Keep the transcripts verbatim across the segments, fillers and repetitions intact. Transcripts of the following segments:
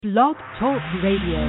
Blog Talk Radio.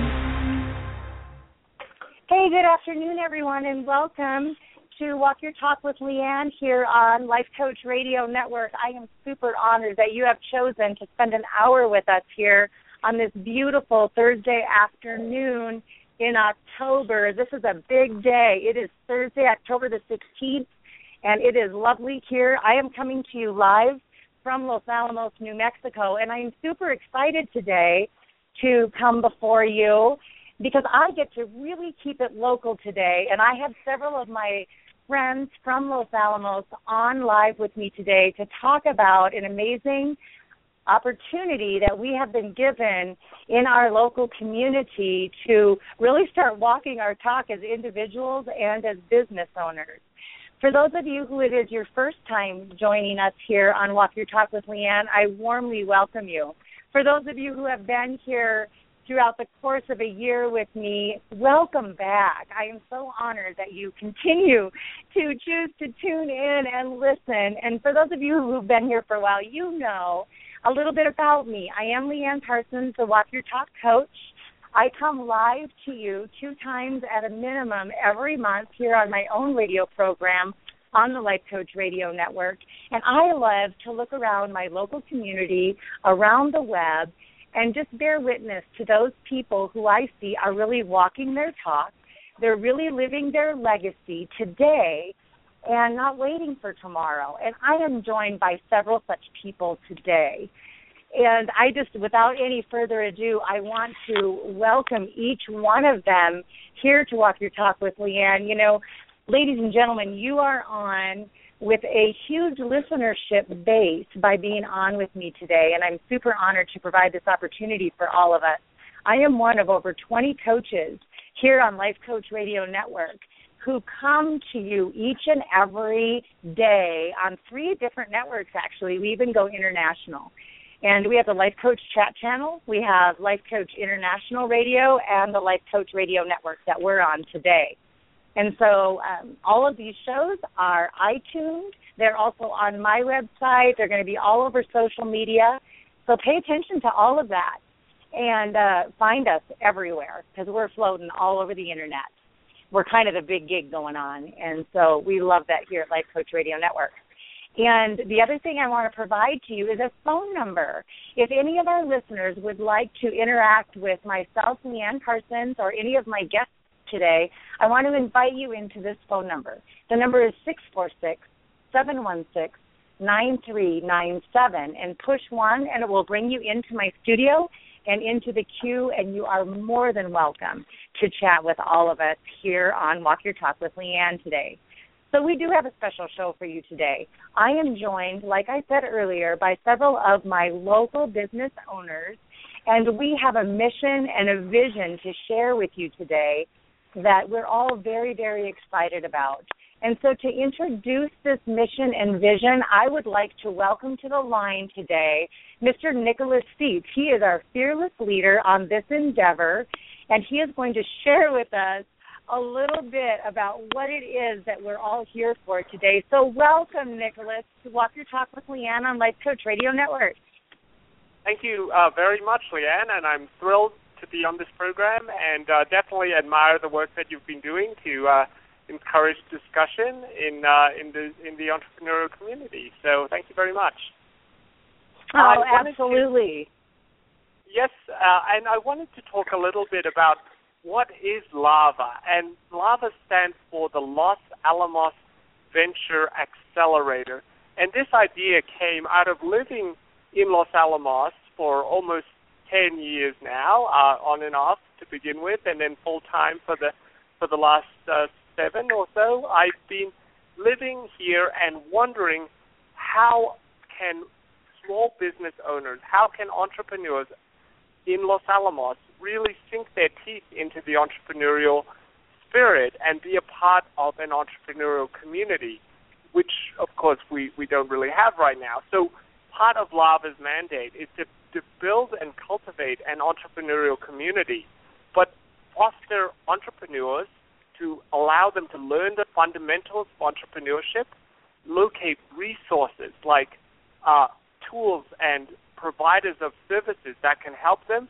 Hey, good afternoon, everyone, and welcome to Walk Your Talk with Leanne here on Life Coach Radio Network. I am super honored that you have chosen to spend an hour with us here on this beautiful Thursday afternoon in October. This is a big day. It is Thursday, October the sixteenth, and it is lovely here. I am coming to you live from Los Alamos, New Mexico, and I am super excited today to come before you because I get to really keep it local today, and I have several of my friends from Los Alamos on live with me today to talk about an amazing opportunity that we have been given in our local community to really start walking our talk as individuals and as business owners. For those of you who it is your first time joining us here on Walk Your Talk with Leanne, I warmly welcome you. For those of you who have been here throughout the course of a year with me, welcome back. I am so honored that you continue to choose to tune in and listen. And for those of you who've been here for a while, you know a little bit about me. I am Leanne Parsons, the Walk Your Talk coach. I come live to you two times at a minimum every month here on my own radio program on the Life Coach Radio Network. And I love to look around my local community, around the web, and just bear witness to those people who I see are really walking their talk. They're really living their legacy today and not waiting for tomorrow. And I am joined by several such people today. And I just, without any further ado, I want to welcome each one of them here to Walk Your Talk with Leanne. You know, ladies and gentlemen, you are on with a huge listenership base by being on with me today, and I'm super honored to provide this opportunity for all of us. I am one of over twenty coaches here on Life Coach Radio Network who come to you each and every day on three different networks, actually. We even go international. And we have the Life Coach chat channel, we have Life Coach International Radio, and the Life Coach Radio Network that we're on today. And so um, all of these shows are iTunes. They're also on my website. They're going to be all over social media. So pay attention to all of that and uh, find us everywhere because we're floating all over the Internet. We're kind of the big gig going on, and so we love that here at Life Coach Radio Network. And the other thing I want to provide to you is a phone number. If any of our listeners would like to interact with myself, Leanne Parsons, or any of my guests today, I want to invite you into this phone number. The number is six four six, seven one six, nine three nine seven, and push one, and it will bring you into my studio and into the queue, and you are more than welcome to chat with all of us here on Walk Your Talk with Leanne today. So we do have a special show for you today. I am joined, like I said earlier, by several of my local business owners, and we have a mission and a vision to share with you today that we're all very, very excited about. And so to introduce this mission and vision, I would like to welcome to the line today Mister Nicholas Seitz. He is our fearless leader on this endeavor, and he is going to share with us a little bit about what it is that we're all here for today. So welcome, Nicholas, to Walk Your Talk with Leanne on Life Coach Radio Network. Thank you uh, very much, Leanne, and I'm thrilled to be on this program and uh, definitely admire the work that you've been doing to uh, encourage discussion in uh, in the in the entrepreneurial community. So thank you very much. Oh, absolutely. To, yes, uh, and I wanted to talk a little bit about what is LAVA, and LAVA stands for the Los Alamos Venture Accelerator, and this idea came out of living in Los Alamos for almost ten years now, uh, on and off to begin with, and then full time for the for the last uh, seven or so. I've been living here and wondering how can small business owners, how can entrepreneurs in Los Alamos really sink their teeth into the entrepreneurial spirit and be a part of an entrepreneurial community, which of course we, we don't really have right now. So part of LAVA's mandate is to to build and cultivate an entrepreneurial community, but foster entrepreneurs to allow them to learn the fundamentals of entrepreneurship, locate resources like uh, tools and providers of services that can help them,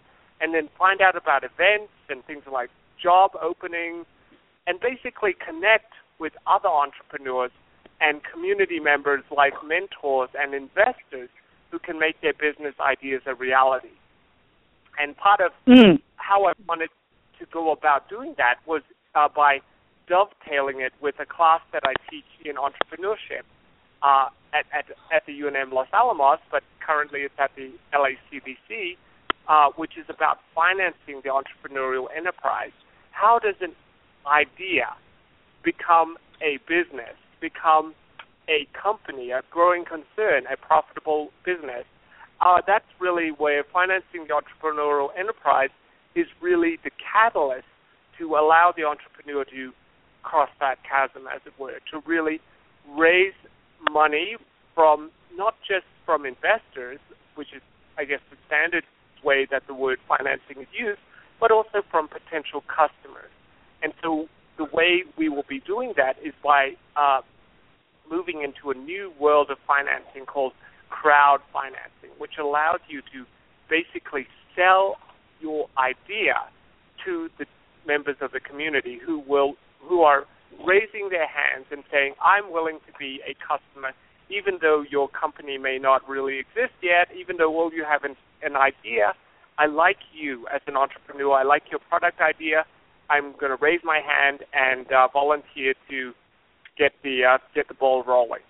and then find out about events and things like job openings, and basically connect with other entrepreneurs and community members like mentors and investors who can make their business ideas a reality. And part of mm. how I wanted to go about doing that was uh, by dovetailing it with a class that I teach in entrepreneurship uh, at, at, at the U N M Los Alamos, but currently it's at the L A C B C, uh, which is about financing the entrepreneurial enterprise. How does an idea become a business, become a company, a growing concern, a profitable business? Uh, that's really where financing the entrepreneurial enterprise is really the catalyst to allow the entrepreneur to cross that chasm, as it were, to really raise money from not just from investors, which is, I guess, the standard way that the word financing is used, but also from potential customers. And so the way we will be doing that is by uh, moving into a new world of financing called crowd financing, which allows you to basically sell your idea to the members of the community who will who are raising their hands and saying, I'm willing to be a customer, even though your company may not really exist yet, even though well, you have an, an idea. I like you as an entrepreneur. I like your product idea. I'm going to raise my hand and uh, volunteer to get the uh, get the ball rolling.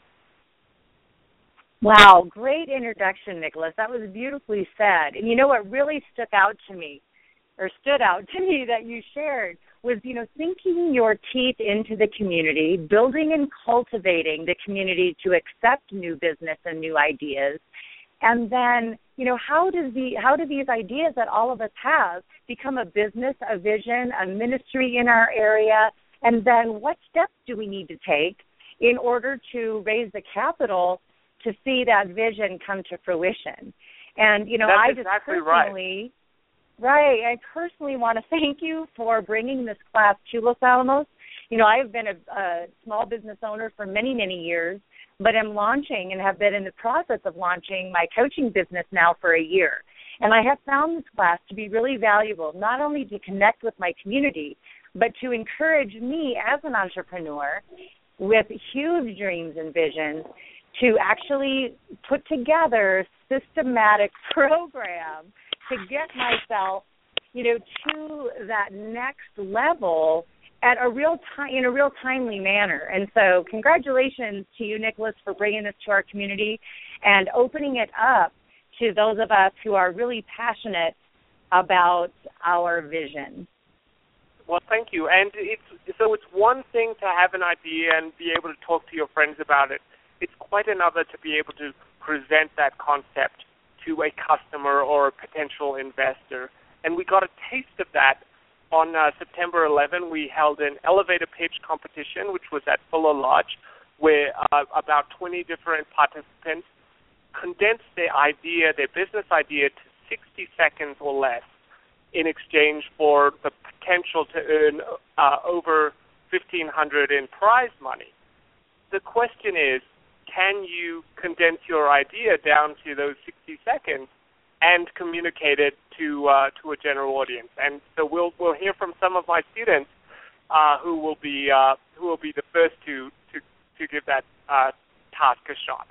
Wow, great introduction, Nicholas. That was beautifully said. And you know what really stuck out to me, or stood out to me that you shared, was, you know, sinking your teeth into the community, building and cultivating the community to accept new business and new ideas. And then, you know, how does the how do these ideas that all of us have become a business, a vision, a ministry in our area? And then what steps do we need to take in order to raise the capital to see that vision come to fruition? And, you know, That's I just exactly personally, right. right, I personally want to thank you for bringing this class to Los Alamos. You know, I have been a, a small business owner for many, many years, but am launching and have been in the process of launching my coaching business now for a year. And I have found this class to be really valuable, not only to connect with my community, but to encourage me as an entrepreneur with huge dreams and visions to actually put together systematic program to get myself, you know, to that next level at a real time, in a real timely manner. And so congratulations to you, Nicholas, for bringing this to our community and opening it up to those of us who are really passionate about our vision. Well, thank you. And it's so it's one thing to have an idea and be able to talk to your friends about it. It's quite another to be able to present that concept to a customer or a potential investor. And we got a taste of that on uh, September eleventh. We held an elevator pitch competition, which was at Fuller Lodge, where uh, about twenty different participants condensed their idea, their business idea, to sixty seconds or less in exchange for the potential to earn uh, over fifteen hundred dollars in prize money. The question is, can you condense your idea down to those sixty seconds and communicate it to uh, to a general audience? And so we'll we'll hear from some of my students uh, who will be uh, who will be the first to to, to give that uh, task a shot.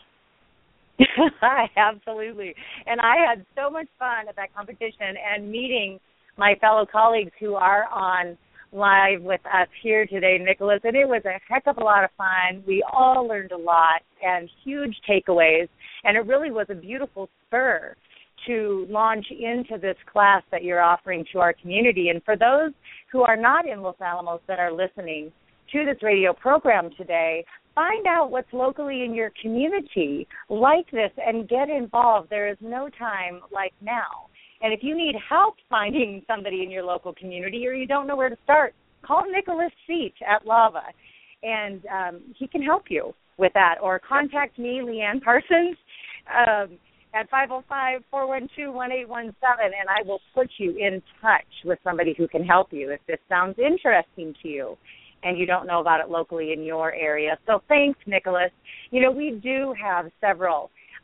Absolutely. And I had so much fun at that competition and meeting my fellow colleagues who are on live with us here today, Nicholas, and it was a heck of a lot of fun. We all learned a lot and huge takeaways, and it really was a beautiful spur to launch into this class that you're offering to our community. And for those who are not in Los Alamos that are listening to this radio program today, find out what's locally in your community like this and get involved. There is no time like now. And if you need help finding somebody in your local community or you don't know where to start, call Nicholas Seach at Lava, and um, he can help you with that. Or contact me, Leanne Parsons, um, at five oh five, four one two, one eight one seven, and I will put you in touch with somebody who can help you if this sounds interesting to you and you don't know about it locally in your area. So thanks, Nicholas. You know, we do have several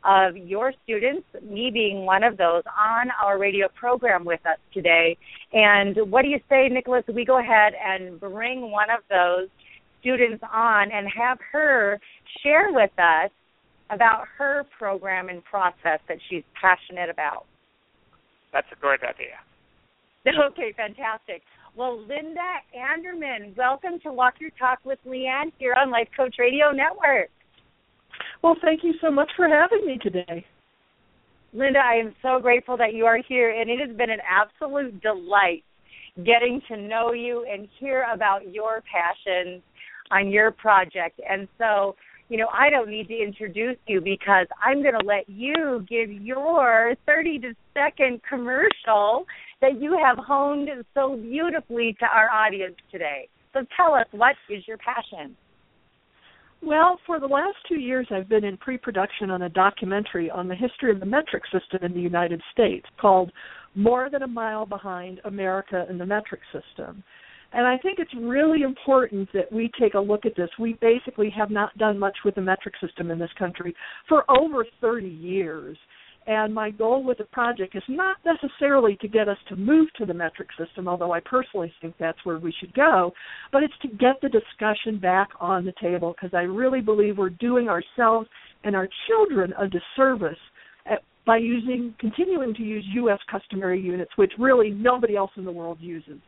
of your students, me being one of those, on our radio program with us today. And what do you say, Nicholas, we go ahead and bring one of those students on and have her share with us about her program and process that she's passionate about? That's a great idea. Okay, fantastic. Well, Linda Anderman, welcome to Walk Your Talk with Leanne here on Life Coach Radio Network. Well, thank you so much for having me today. Linda, I am so grateful that you are here, and it has been an absolute delight getting to know you and hear about your passions on your project. And so, you know, I don't need to introduce you because I'm going to let you give your thirty-second commercial that you have honed so beautifully to our audience today. So tell us, what is your passion? Well, for the last two years, I've been in pre-production on a documentary on the history of the metric system in the United States called More Than a Mile Behind America and the Metric System. And I think it's really important that we take a look at this. We basically have not done much with the metric system in this country for over thirty years. And my goal with the project is not necessarily to get us to move to the metric system, although I personally think that's where we should go, but it's to get the discussion back on the table, because I really believe we're doing ourselves and our children a disservice at, by using, continuing to use U S customary units, which really nobody else in the world uses.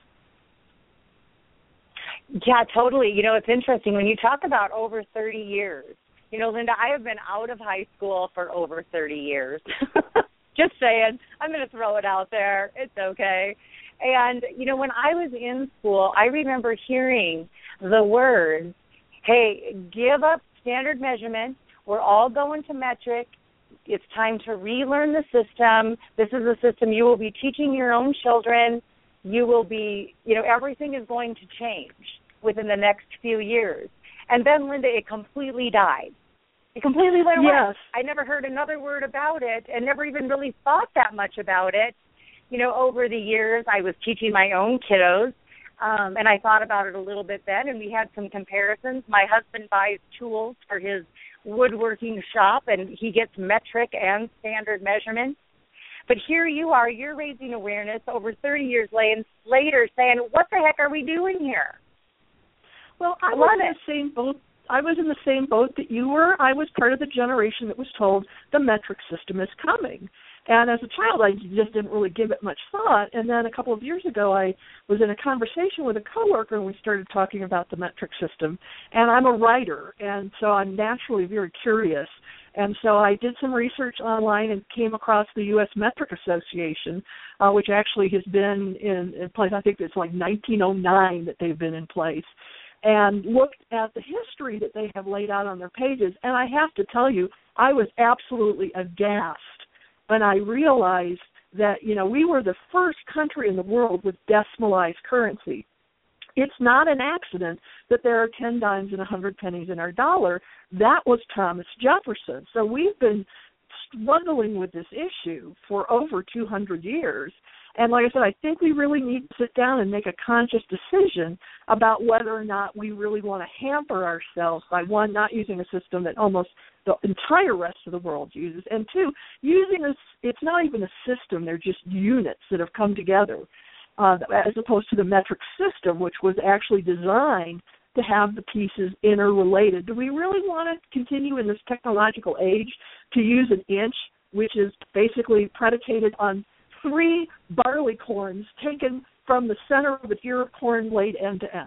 Yeah, totally. You know, it's interesting when you talk about over thirty years. You know, Linda, I have been out of high school for over thirty years. Just saying. I'm going to throw it out there. It's okay. And, you know, when I was in school, I remember hearing the words, hey, give up standard measurement. We're all going to metric. It's time to relearn the system. This is a system you will be teaching your own children. You will be, you know, everything is going to change within the next few years. And then, Linda, it completely died. It completely went away. Yes. I never heard another word about it and never even really thought that much about it. You know, over the years, I was teaching my own kiddos, um, and I thought about it a little bit then, and we had some comparisons. My husband buys tools for his woodworking shop, and he gets metric and standard measurements. But here you are, you're raising awareness over thirty years later saying, what the heck are we doing here? Well, I, I was love in it. the same boat. I was in the same boat that you were. I was part of the generation that was told the metric system is coming. And as a child, I just didn't really give it much thought. And then a couple of years ago, I was in a conversation with a coworker, and we started talking about the metric system. And I'm a writer, and so I'm naturally very curious. And so I did some research online and came across the U S Metric Association, uh, which actually has been in, in place. I think it's like nineteen oh nine that they've been in place. And looked at the history that they have laid out on their pages. And I have to tell you, I was absolutely aghast when I realized that, you know, we were the first country in the world with decimalized currency. It's not an accident that there are ten dimes and one hundred pennies in our dollar. That was Thomas Jefferson. So we've been struggling with this issue for over two hundred years. And like I said, I think we really need to sit down and make a conscious decision about whether or not we really want to hamper ourselves by, one, not using a system that almost the entire rest of the world uses, and two, using a, it's not even a system, they're just units that have come together, uh, as opposed to the metric system, which was actually designed to have the pieces interrelated. Do we really want to continue in this technological age to use an inch, which is basically predicated on three barley corns taken from the center of an ear of corn laid end to end?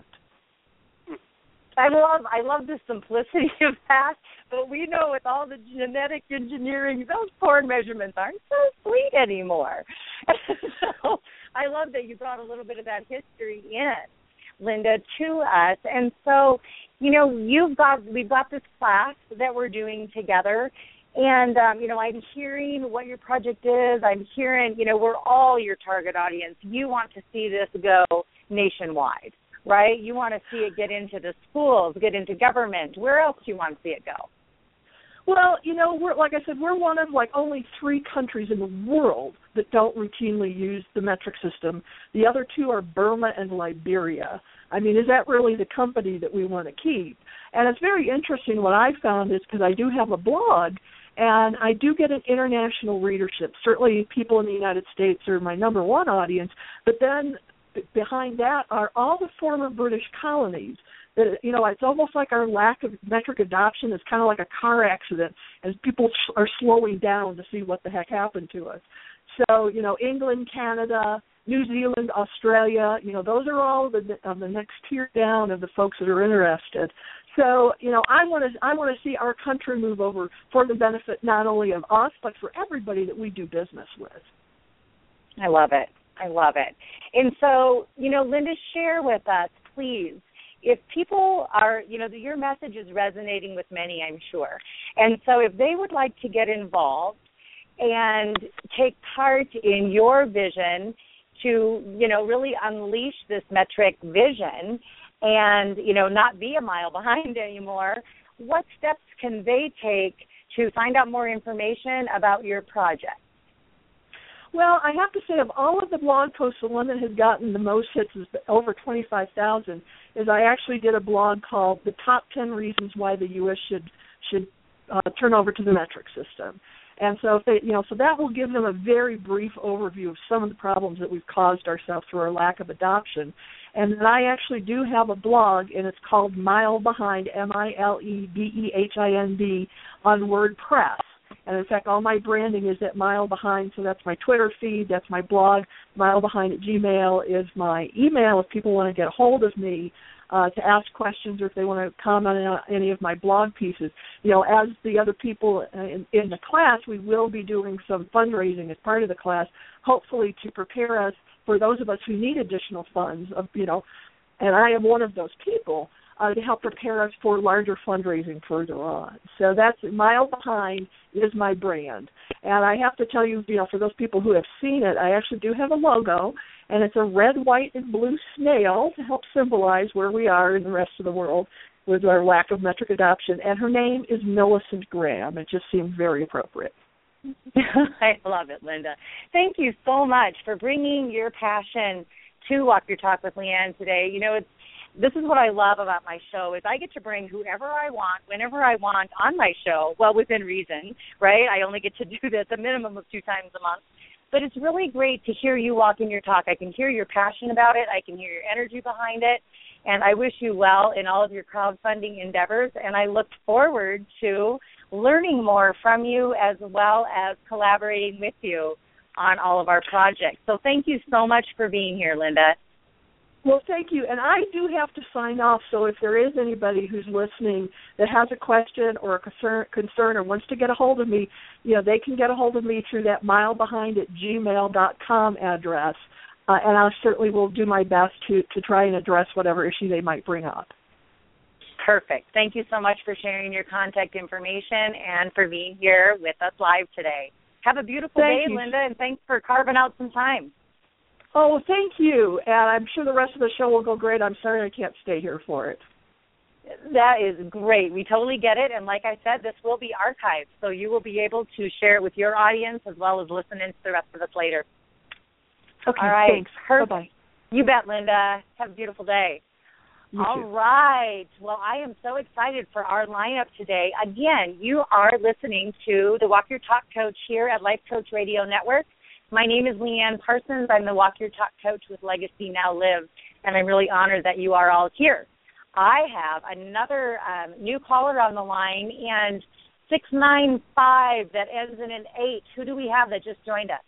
I love I love the simplicity of that, but we know with all the genetic engineering, those corn measurements aren't so sweet anymore. So I love that you brought a little bit of that history in, Linda, to us. And so, you know, you've got we've got this class that we're doing together. And, um, you know, I'm hearing what your project is. I'm hearing, you know, we're all your target audience. You want to see this go nationwide, right? You want to see it get into the schools, get into government. Where else do you want to see it go? Well, you know, we're, like I said, we're one of like only three countries in the world that don't routinely use the metric system. The other two are Burma and Liberia. I mean, is that really the company that we want to keep? And it's very interesting what I found is, because I do have a blog, And I do get an international readership. Certainly people in the United States are my number one audience, but then behind that are all the former British colonies. That, you know, it's almost like our lack of metric adoption is kind of like a car accident, as people are slowing down to see what the heck happened to us. So, you know, England, Canada, New Zealand, Australia, you know, those are all the of the next tier down of the folks that are interested. So, you know, I want to I want to see our country move over for the benefit not only of us but for everybody that we do business with. I love it. I love it. And so, you know, Linda, share with us, please. If people are, you know, your message is resonating with many, I'm sure. And so if they would like to get involved and take part in your vision to, you know, really unleash this metric vision and, you know, not be a mile behind anymore, what steps can they take to find out more information about your project? Well, I have to say, of all of the blog posts, the one that has gotten the most hits is over twenty-five thousand, is I actually did a blog called The Top ten Reasons Why the U S should should uh, turn over to the metric system. And so, if they, you know, so that will give them a very brief overview of some of the problems that we've caused ourselves through our lack of adoption. And then I actually do have a blog, and it's called Mile Behind, M I L E B E H I N D, on WordPress. And, in fact, all my branding is at Mile Behind, so that's my Twitter feed, that's my blog. Mile Behind at Gmail is my email if people want to get a hold of me uh, to ask questions or if they want to comment on any of my blog pieces. You know, as the other people in, in the class, we will be doing some fundraising as part of the class, hopefully to prepare us for those of us who need additional funds, of, you know, and I am one of those people, Uh, to help prepare us for larger fundraising further on. So that's Mile Behind is my brand. And I have to tell you, you know, for those people who have seen it, I actually do have a logo, and it's a red, white, and blue snail to help symbolize where we are in the rest of the world with our lack of metric adoption. And her name is Millicent Graham. It just seemed very appropriate. I love it, Linda. Thank you so much for bringing your passion to Walk Your Talk with Leanne today. You know, it's This is what I love about my show is I get to bring whoever I want, whenever I want on my show, well, within reason, right? I only get to do this a minimum of two times a month. But it's really great to hear you walk in your talk. I can hear your passion about it. I can hear your energy behind it. And I wish you well in all of your crowdfunding endeavors. And I look forward to learning more from you as well as collaborating with you on all of our projects. So thank you so much for being here, Linda. Well, thank you. And I do have to sign off, so if there is anybody who's listening that has a question or a concern, concern or wants to get a hold of me, you know, they can get a hold of me through that milebehind at gmail dot com address, uh, and I certainly will do my best to, to try and address whatever issue they might bring up. Perfect. Thank you so much for sharing your contact information and for being here with us live today. Have a beautiful thank day, you. Linda, and thanks for carving out some time. Oh, well, thank you, and I'm sure the rest of the show will go great. I'm sorry I can't stay here for it. That is great. We totally get it, and like I said, this will be archived, so you will be able to share it with your audience as well as listen in to the rest of us later. Okay, all right. Thanks. Perfect. Bye-bye. You bet, Linda. Have a beautiful day. You All too. right. Well, I am so excited for our lineup today. Again, you are listening to the Walk Your Talk Coach here at Life Coach Radio Network. My name is Leanne Parsons. I'm the Walk Your Talk Coach with Legacy Now Live, and I'm really honored that you are all here. I have another um, new caller on the line, and six nine five that ends in an eight. Who do we have that just joined us?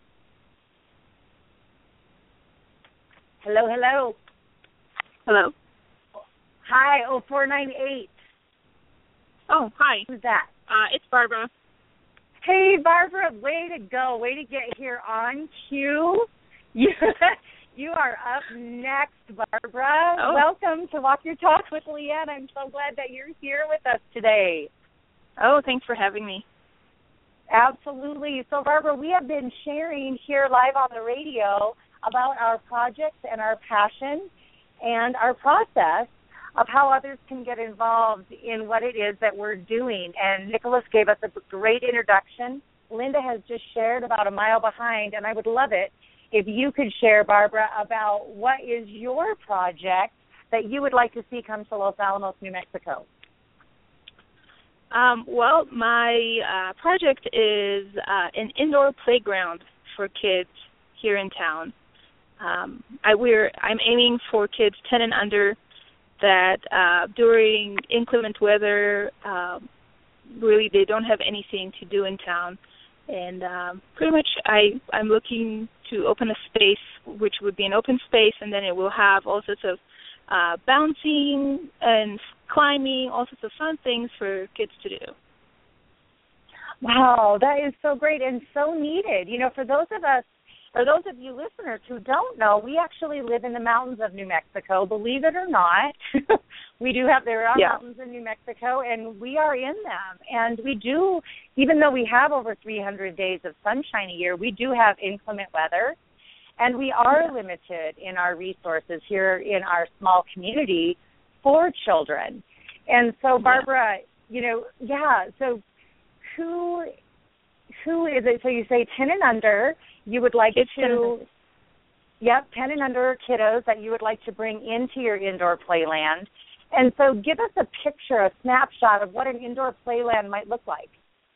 Hello, hello. Hello. Hi, oh four nine eight. Oh, hi. Who's that? Uh, it's Barbara. Hey, Barbara, way to go. Way to get here on cue. You, you are up next, Barbara. Oh. Welcome to Walk Your Talk with Leanne. I'm so glad that you're here with us today. Oh, thanks for having me. Absolutely. So, Barbara, we have been sharing here live on the radio about our projects and our passion and our process of how others can get involved in what it is that we're doing. And Nicholas gave us a great introduction. Linda has just shared about a mile behind, and I would love it if you could share, Barbara, about what is your project that you would like to see come to Los Alamos, New Mexico. Um, well, my uh, project is uh, an indoor playground for kids here in town. Um, I, we're I'm aiming for kids ten and under that uh, during inclement weather, um, really they don't have anything to do in town, and um, pretty much I I'm looking to open a space which would be an open space, and then it will have all sorts of uh, bouncing and climbing, all sorts of fun things for kids to do. Wow, that is so great and so needed. You know, for those of us, or those of you listeners who don't know, we actually live in the mountains of New Mexico, believe it or not. We do have, there are yeah. mountains in New Mexico, and we are in them. And we do, even though we have over three hundred days of sunshine a year, we do have inclement weather. And we are yeah. limited in our resources here in our small community for children. And so, Barbara, yeah. you know, yeah, so who who is it? So you say ten and under, you would like it's to, yep, ten and under kiddos that you would like to bring into your indoor playland. And so give us a picture, a snapshot of what an indoor playland might look like.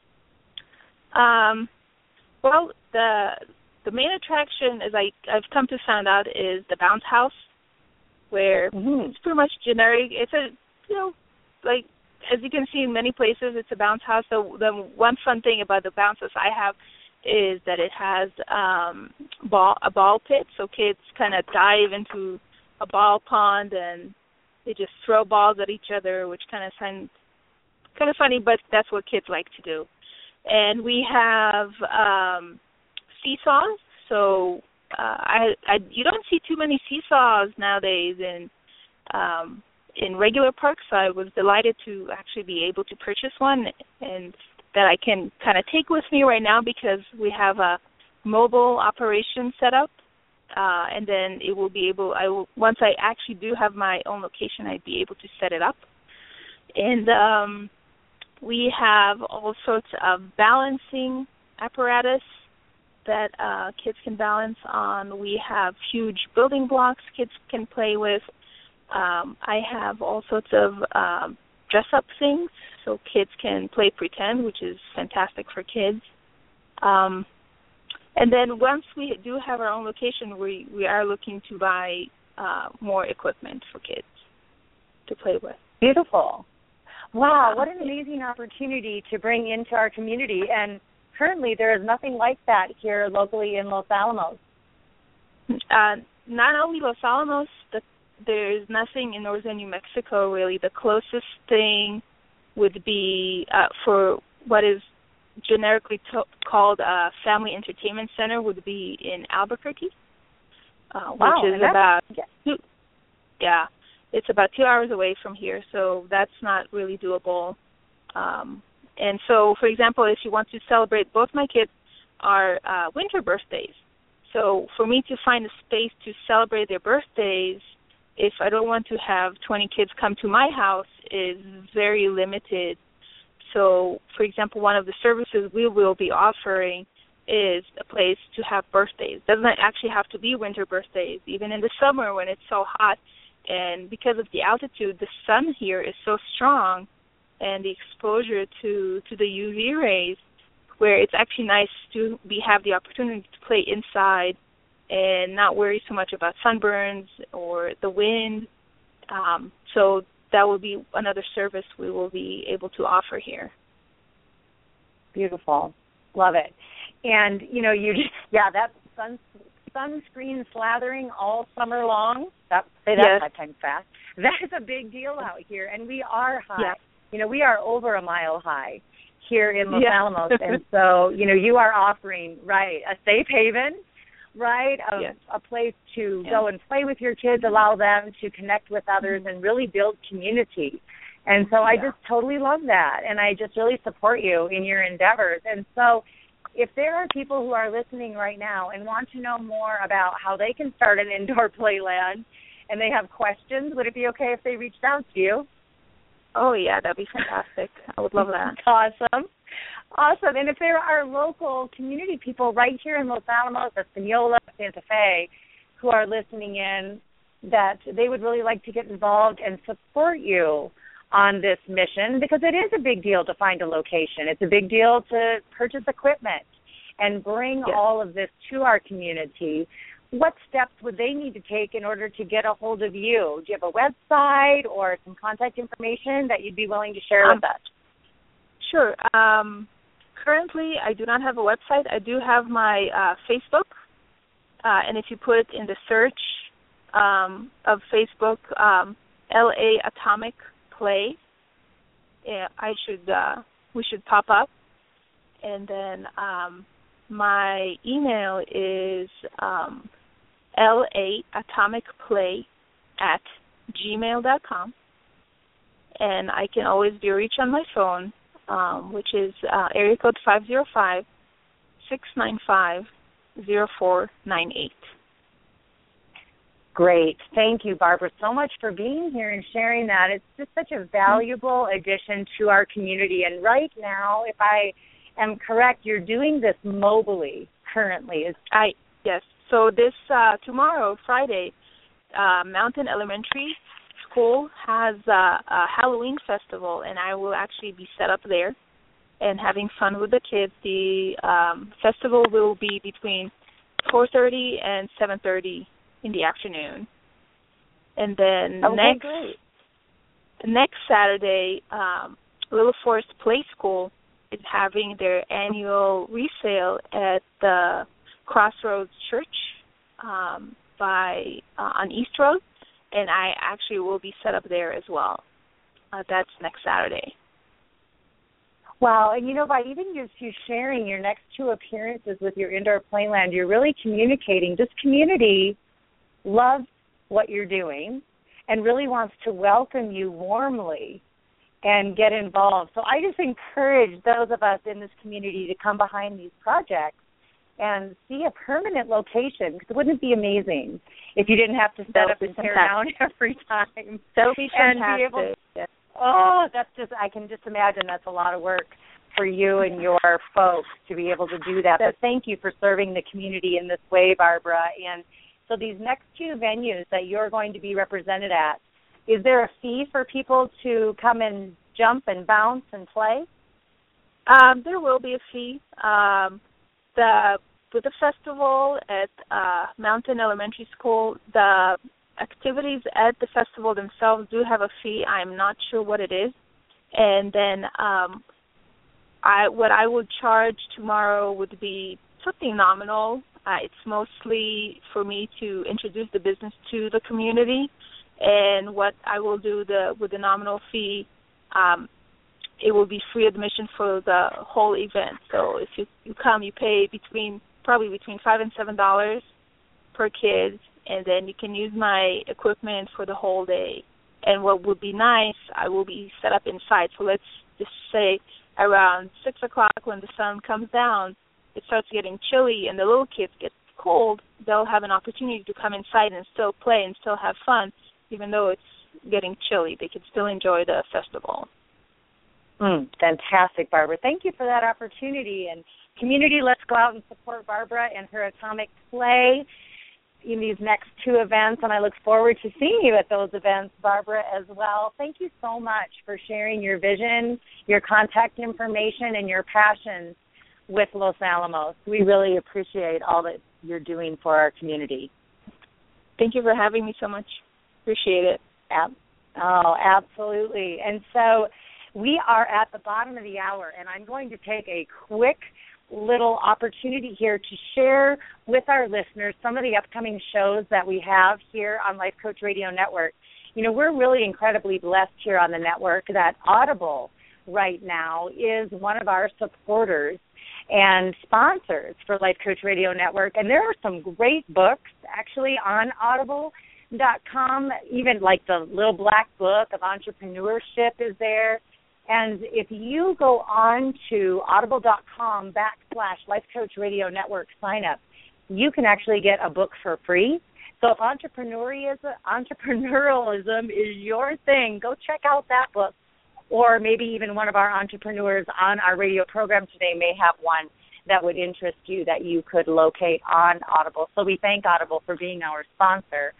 Um, well, the the main attraction, as I, I've come to find out, is the bounce house, where mm-hmm. it's pretty much generic. It's a, you know, like, as you can see in many places, it's a bounce house. So the one fun thing about the bounces I have is that it has um, ball a ball pit, so kids kind of dive into a ball pond and they just throw balls at each other, which kind of sounds kind of funny, but that's what kids like to do. And we have um, seesaws, so uh, I, I you don't see too many seesaws nowadays in um, in regular parks. So I was delighted to actually be able to purchase one, and that I can kind of take with me right now because we have a mobile operation set up, uh, and then it will be able. I will once I actually do have my own location, I'd be able to set it up, and um, we have all sorts of balancing apparatus that uh, kids can balance on. We have huge building blocks kids can play with. Um, I have all sorts of um, dress-up things, so kids can play pretend, which is fantastic for kids. Um, and then once we do have our own location, we, we are looking to buy uh, more equipment for kids to play with. Beautiful. Wow, what an amazing opportunity to bring into our community. And currently there is nothing like that here locally in Los Alamos. Uh, not only Los Alamos, the there's nothing in northern New Mexico, really. The closest thing would be uh, for what is generically to- called a family entertainment center would be in Albuquerque, uh, wow, which is about, two, yeah, it's about two hours away from here, so that's not really doable. Um, and so, for example, if you want to celebrate, both my kids are uh, winter birthdays. So for me to find a space to celebrate their birthdays, if I don't want to have twenty kids come to my house, is very limited. So, for example, one of the services we will be offering is a place to have birthdays. It doesn't actually have to be winter birthdays. Even in the summer when it's so hot, and because of the altitude, the sun here is so strong, and the exposure to, to the U V rays, where it's actually nice to be have the opportunity to play inside and not worry so much about sunburns or the wind. Um, so that will be another service we will be able to offer here. Beautiful. Love it. And, you know, you just, yeah, that sun, sunscreen slathering all summer long, that, say that yes. five times fast, that is a big deal out here. And we are high. Yeah. You know, we are over a mile high here in Los yeah. Alamos. And so, you know, you are offering, right, a safe haven, right, a, yes. a place to yeah. go and play with your kids, allow them to connect with others, and really build community. And so I yeah. just totally love that, and I just really support you in your endeavors. And so if there are people who are listening right now and want to know more about how they can start an indoor playland and they have questions, would it be okay if they reached out to you? Oh, yeah, that'd be fantastic. I would love that. Awesome. Awesome. And if there are local community people right here in Los Alamos, Espanola, Santa Fe, who are listening in, that they would really like to get involved and support you, on this mission, because it is a big deal to find a location. It's a big deal to purchase equipment and bring yes. all of this to our community. What steps would they need to take in order to get a hold of you? Do you have a website or some contact information that you'd be willing to share um, with us? Sure. Um, currently, I do not have a website. I do have my uh, Facebook, uh, and if you put in the search um, of Facebook, um, L A Atomic Play, yeah, I should uh, we should pop up, and then um, my email is um, L A Atomic Play at gmail dot com, and I can always be reached on my phone, um, which is uh, area code five zero five, six nine five, zero four nine eight. Great. Thank you, Barbara, so much for being here and sharing that. It's just such a valuable addition to our community. And right now, if I am correct, you're doing this mobily currently. Is I yes. So this uh, tomorrow, Friday, uh, Mountain Elementary School has uh, a Halloween festival, and I will actually be set up there and having fun with the kids. The um, festival will be between four thirty and seven thirty in the afternoon. And then okay, next great. next Saturday, um, Little Forest Play School is having their annual resale at the Crossroads Church um, by uh, on East Road, and I actually will be set up there as well. Uh, that's next Saturday. Wow, and you know, by even just you sharing your next two appearances with your indoor playland, you're really communicating. This community loves what you're doing and really wants to welcome you warmly and get involved. So I just encourage those of us in this community to come behind these projects and see a permanent location, because wouldn't it be amazing if you didn't have to set up and tear down every time? That would be fantastic. And be able, yes. Oh, that's just, I can just imagine that's a lot of work for you and your folks to be able to do that. But thank you for serving the community in this way, Barbara. And so these next two venues that you're going to be represented at, is there a fee for people to come and jump and bounce and play? Um, there will be a fee. Um, the with the festival at uh, Mountain Elementary School, the activities at the festival themselves do have a fee. I'm not sure what it is. And then um, I what I would charge tomorrow would be something nominal. Uh, it's mostly for me to introduce the business to the community, and what I will do the with the nominal fee, um, it will be free admission for the whole event. So if you, you come, you pay between probably between five and seven dollars per kid, and then you can use my equipment for the whole day. And what would be nice, I will be set up inside. So let's just say around six o'clock when the sun comes down, it starts getting chilly and the little kids get cold, they'll have an opportunity to come inside and still play and still have fun, even though it's getting chilly. They can still enjoy the festival. Mm, fantastic, Barbara. Thank you for that opportunity. And community, let's go out and support Barbara and her Atomic Play in these next two events, and I look forward to seeing you at those events, Barbara, as well. Thank you so much for sharing your vision, your contact information, and your passion with Los Alamos. We really appreciate all that you're doing for our community. Thank you for having me so much. Appreciate it. Ab- oh, absolutely. And so we are at the bottom of the hour, and I'm going to take a quick little opportunity here to share with our listeners some of the upcoming shows that we have here on Life Coach Radio Network. You know, we're really incredibly blessed here on the network that Audible right now is one of our supporters and sponsors for Life Coach Radio Network. And there are some great books actually on audible dot com, even like the Little Black Book of Entrepreneurship is there. And if you go on to audible.com backslash Life Coach Radio Network sign up, you can actually get a book for free. So if entrepreneurialism, entrepreneurialism is your thing, go check out that book. Or maybe even one of our entrepreneurs on our radio program today may have one that would interest you that you could locate on Audible. So we thank Audible for being our sponsor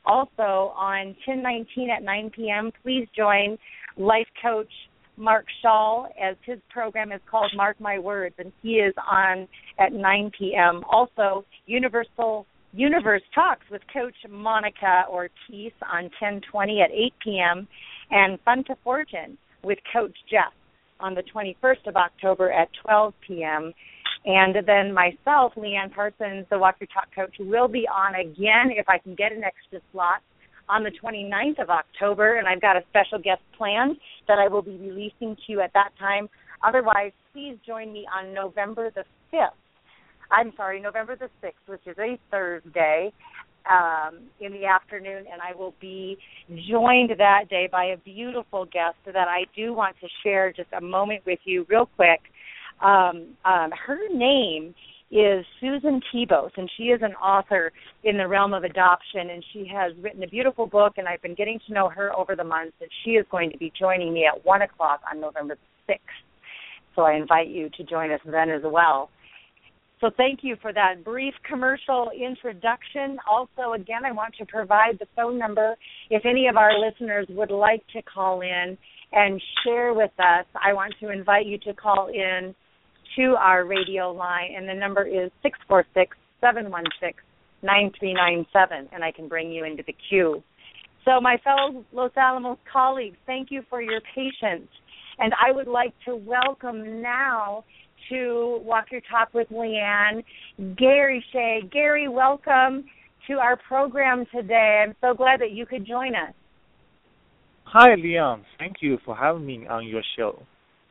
Also, on ten nineteen at nine p.m., please join life coach Mark Schall, as his program is called Mark My Words, and he is on at nine p.m. Also, Universal Universe Talks with Coach Monica Ortiz on ten twenty at eight p.m., and Fun to Fortune with Coach Jeff on the twenty-first of October at twelve p.m., and then myself, Leanne Parsons, the Walk Your Talk coach, will be on again if I can get an extra slot on the twenty-ninth of October, and I've got a special guest planned that I will be releasing to you at that time. Otherwise, please join me on November the fifth. I'm sorry, November the sixth, which is a Thursday, um, in the afternoon, and I will be joined that day by a beautiful guest that I do want to share just a moment with you real quick. Um, um, her name is Susan Tebos, and she is an author in the realm of adoption, and she has written a beautiful book, and I've been getting to know her over the months, and she is going to be joining me at one o'clock on November the sixth. So I invite you to join us then as well. So thank you for that brief commercial introduction. Also, again, I want to provide the phone number if any of our listeners would like to call in and share with us. I want to invite you to call in to our radio line, and the number is six four six, seven one six, nine three nine seven, and I can bring you into the queue. So my fellow Los Alamos colleagues, thank you for your patience, and I would like to welcome now to Walk Your Talk with Leanne, Gary Shea. Gary, welcome to our program today. I'm so glad that you could join us. Hi, Leanne. Thank you for having me on your show.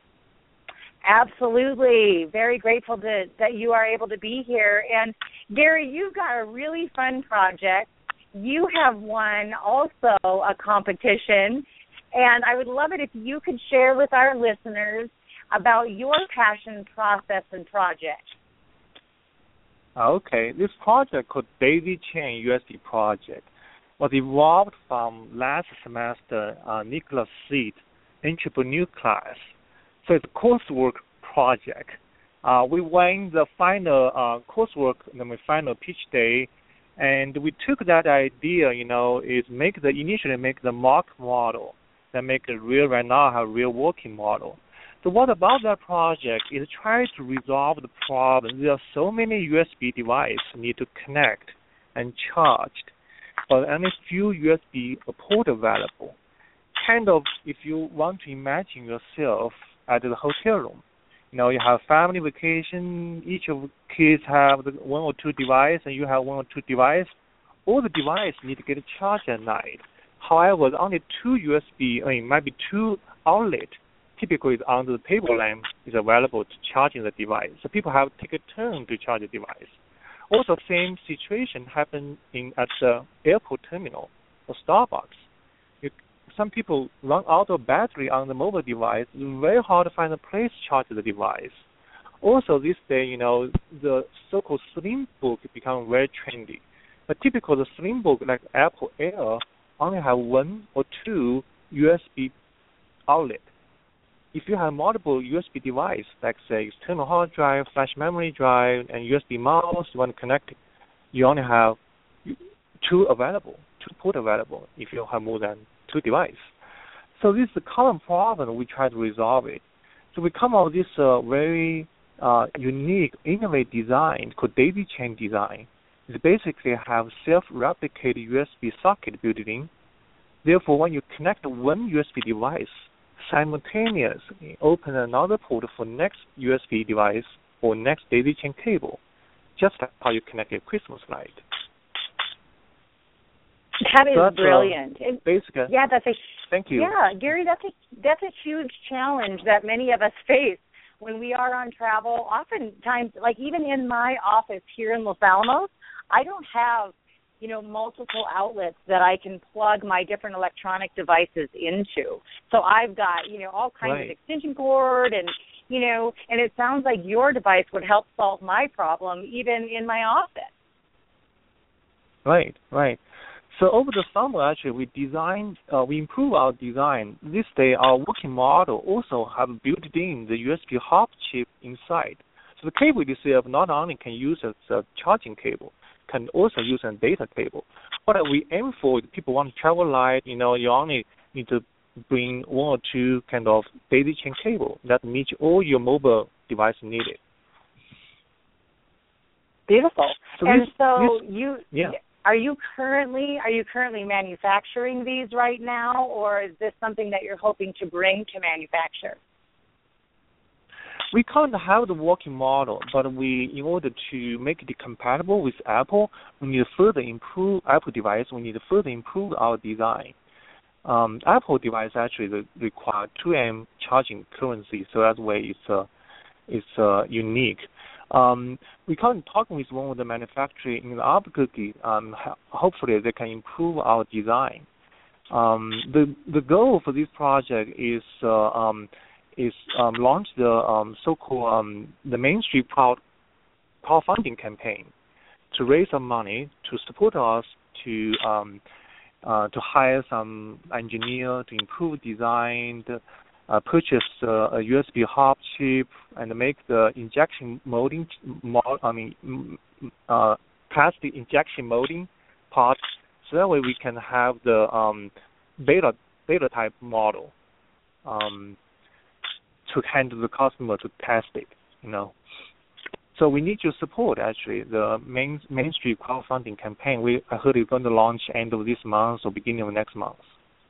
Absolutely. Very grateful to, that you are able to be here. And, Gary, you've got a really fun project. You have won also a competition, and I would love it if you could share with our listeners about your passion, process, and project. Okay. This project called Daisy Chain U S B Project was evolved from last semester uh, Nicholas Seed Entrepreneur class. So it's a coursework project. Uh, we went the final uh, coursework, the final pitch day, and we took that idea, you know, is make the initially make the mock model, then make it real. Right now, have a real working model. So what about that project is try to resolve the problem. There are so many U S B devices need to connect and charge, but only few U S B port available. Kind of, if you want to imagine yourself at the hotel room, you know, you have family vacation, each of the kids have the one or two devices, and you have one or two devices. All the devices need to get charged at night. However, only two U S B, I mean, might be two outlets, typically under the table lamp, is available to charging the device. So people have to take a turn to charge the device. Also, same situation happened in at the airport terminal or Starbucks. You, some people run out of battery on the mobile device. It's very hard to find a place to charge the device. Also, this day, you know, the so-called slim book become very trendy. But typically, the slim book like Apple Air only have one or two U S B outlets. If you have multiple U S B devices, like say external hard drive, flash memory drive, and U S B mouse, you want to connect it, you only have two available, two port available if you have more than two devices. So this is a common problem. We try to resolve it. So we come up with this uh, very uh, unique, innovative design called Daisy Chain design. It basically have self-replicated U S B socket built in. Therefore, when you connect one U S B device, simultaneously open another port for next U S B device or next Daisy Chain cable, just like how you connect a Christmas light. That is so brilliant. Uh, basically, yeah, that's a thank you. Yeah, Gary, that's a that's a huge challenge that many of us face when we are on travel. Oftentimes, like even in my office here in Los Alamos, I don't have, you know, multiple outlets that I can plug my different electronic devices into. So I've got, you know, all kinds right. of extension cord and, you know, and it sounds like your device would help solve my problem even in my office. Right, right. So over the summer, actually, we designed, uh, we improve our design. This day, our working model also have built in the U S B hub chip inside. So the cable itself not only can use as a charging cable, can also use a data cable. What we aim for is people want to travel light, you know, you only need to bring one or two kind of daisy chain cable that meets all your mobile device needed. Beautiful. So and this, so this, you yeah. are you currently are you currently manufacturing these right now, or is this something that you're hoping to bring to manufacture? We can't have the working model, but we, in order to make it compatible with Apple, we need to further improve Apple device. We need to further improve our design. Um, Apple device actually require two amp charging currency, so that way it's uh, it's uh, unique. Um, we can't talk with one of the manufacturers in Albuquerque. Um, hopefully, they can improve our design. Um, the the goal for this project is. Uh, um, is um, launch the um, so-called um, the Main Street crowd crowdfunding campaign to raise some money to support us to um, uh, to hire some engineer to improve design, to, uh, purchase uh, a U S B hub chip, and make the injection molding, mod, I mean uh, plastic injection molding part, so that way we can have the um, beta beta type model. Um, to handle the customer to test it, you know. So we need your support, actually. The main Main Street crowdfunding campaign, we I heard it's going to launch end of this month or beginning of next month.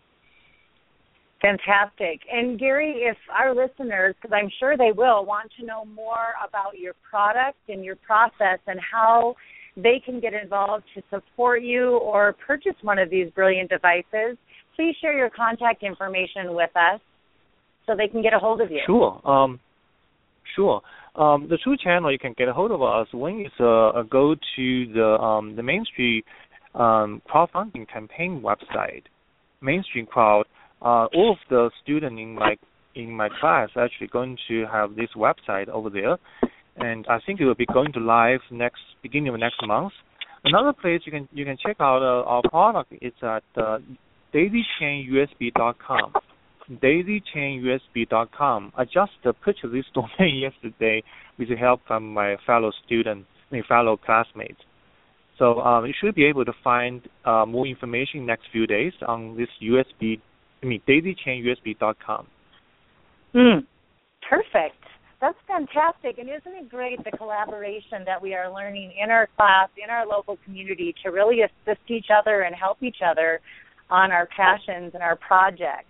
Fantastic. And Gary, if our listeners, because I'm sure they will, want to know more about your product and your process and how they can get involved to support you or purchase one of these brilliant devices, please share your contact information with us, so they can get a hold of you. Sure. Um, sure. Um, the two channel you can get a hold of us. One is uh, go to the um, the Main Street um, crowdfunding campaign website, Main Street Crowd. Uh, all of the students in my in my class are actually going to have this website over there, and I think it will be going to live next beginning of next month. Another place you can you can check out uh, our product is at uh, daisy chain U S B dot com. daisy chain U S B dot com. I just uh, purchased this domain yesterday with the help from my fellow students, my fellow classmates. So um, you should be able to find uh, more information next few days on this U S B, I mean daisy chain U S B dot com. Mm, perfect. That's fantastic. And isn't it great, the collaboration that we are learning in our class, in our local community, to really assist each other and help each other on our passions and our projects?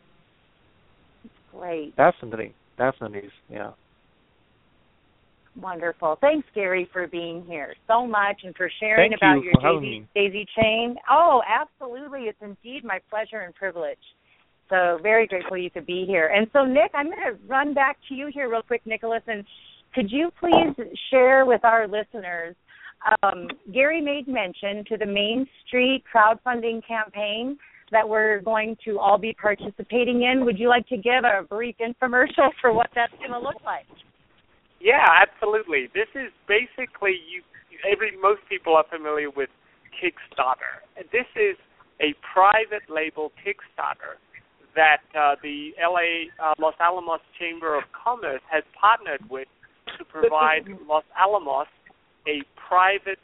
Great. Definitely, definitely, yeah. Wonderful. Thanks, Gary, for being here so much and for sharing Thank about you your for daisy, daisy chain. Oh, absolutely. It's indeed my pleasure and privilege. So very grateful you could be here. And so, Nick, I'm going to run back to you here real quick, Nicholas, and could you please share with our listeners, um, Gary made mention to the Main Street crowdfunding campaign that we're going to all be participating in. Would you like to give a brief infomercial for what that's going to look like? Yeah, absolutely. This is basically, you. Every most people are familiar with Kickstarter. This is a private label Kickstarter that uh, the L A uh, Los Alamos Chamber of Commerce has partnered with to provide Los Alamos a private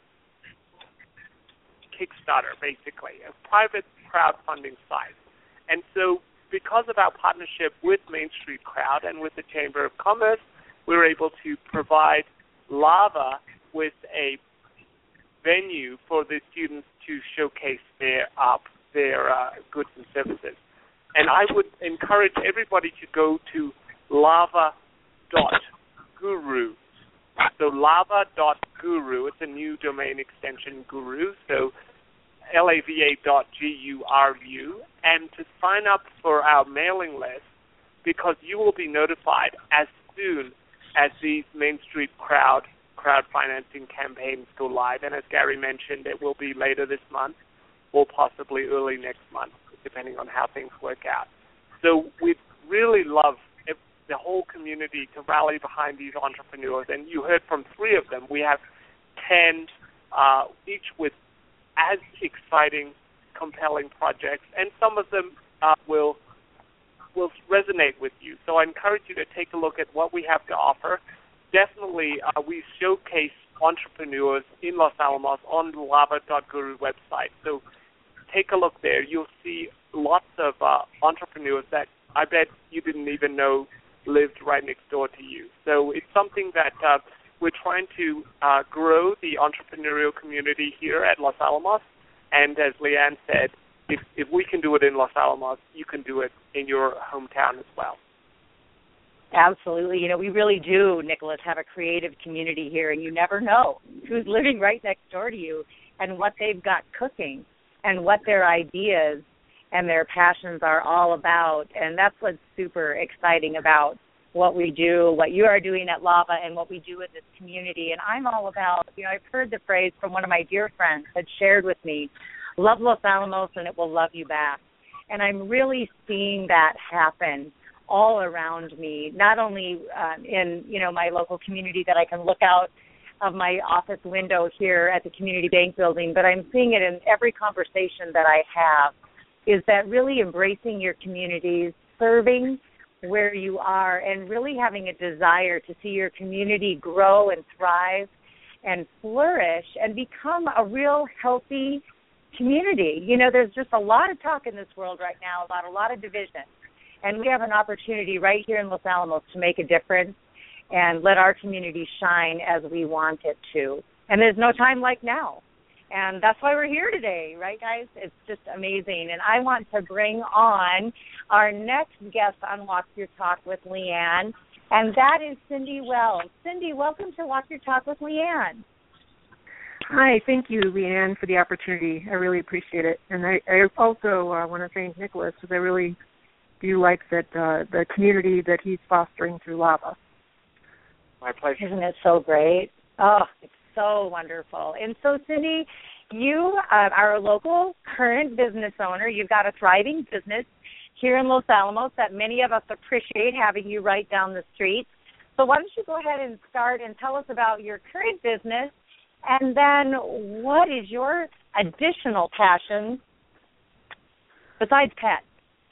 Kickstarter, basically, a private crowdfunding site. And so because of our partnership with Main Street Crowd and with the Chamber of Commerce, we were able to provide Lava with a venue for the students to showcase their uh, their uh, goods and services. And I would encourage everybody to go to lava dot guru. So lava dot guru, it's a new domain extension, Guru, so L A V A dot G U R U, and to sign up for our mailing list, because you will be notified as soon as these Main Street Crowd crowd financing campaigns go live. And as Gary mentioned, it will be later this month or possibly early next month, depending on how things work out. So we'd really love if the whole community to rally behind these entrepreneurs. And you heard from three of them. We have ten, uh, each with as exciting, compelling projects, and some of them uh, will will resonate with you. So I encourage you to take a look at what we have to offer. Definitely, uh, we showcase entrepreneurs in Los Alamos on the lava dot guru website. So take a look there. You'll see lots of uh, entrepreneurs that I bet you didn't even know lived right next door to you. So it's something that uh, we're trying to uh, grow the entrepreneurial community here at Los Alamos. And as Leanne said, if, if we can do it in Los Alamos, you can do it in your hometown as well. Absolutely. You know, we really do, Nicholas, have a creative community here, and you never know who's living right next door to you and what they've got cooking and what their ideas and their passions are all about. And that's what's super exciting about what we do, what you are doing at Lava, and what we do in this community. And I'm all about, you know, I've heard the phrase from one of my dear friends that shared with me, love Los Alamos and it will love you back. And I'm really seeing that happen all around me, not only uh, in, you know, my local community that I can look out of my office window here at the Community Bank Building, but I'm seeing it in every conversation that I have, is that really embracing your communities, serving where you are, and really having a desire to see your community grow and thrive and flourish and become a real healthy community. You know, there's just a lot of talk in this world right now about a lot of division. And we have an opportunity right here in Los Alamos to make a difference and let our community shine as we want it to. And there's no time like now. And that's why we're here today, right, guys? It's just amazing. And I want to bring on our next guest on Walk Your Talk with Leanne, and that is Cindy Wells. Cindy, welcome to Walk Your Talk with Leanne. Hi, thank you, Leanne, for the opportunity. I really appreciate it. And I, I also uh, want to thank Nicholas, because I really do like that uh, the community that he's fostering through Lava. My pleasure. Isn't it so great? Oh, it's so wonderful. And so, Cindy, you uh, are a local current business owner. You've got a thriving business here in Los Alamos that many of us appreciate having you right down the street. So why don't you go ahead and start and tell us about your current business, and then what is your additional passion besides pets?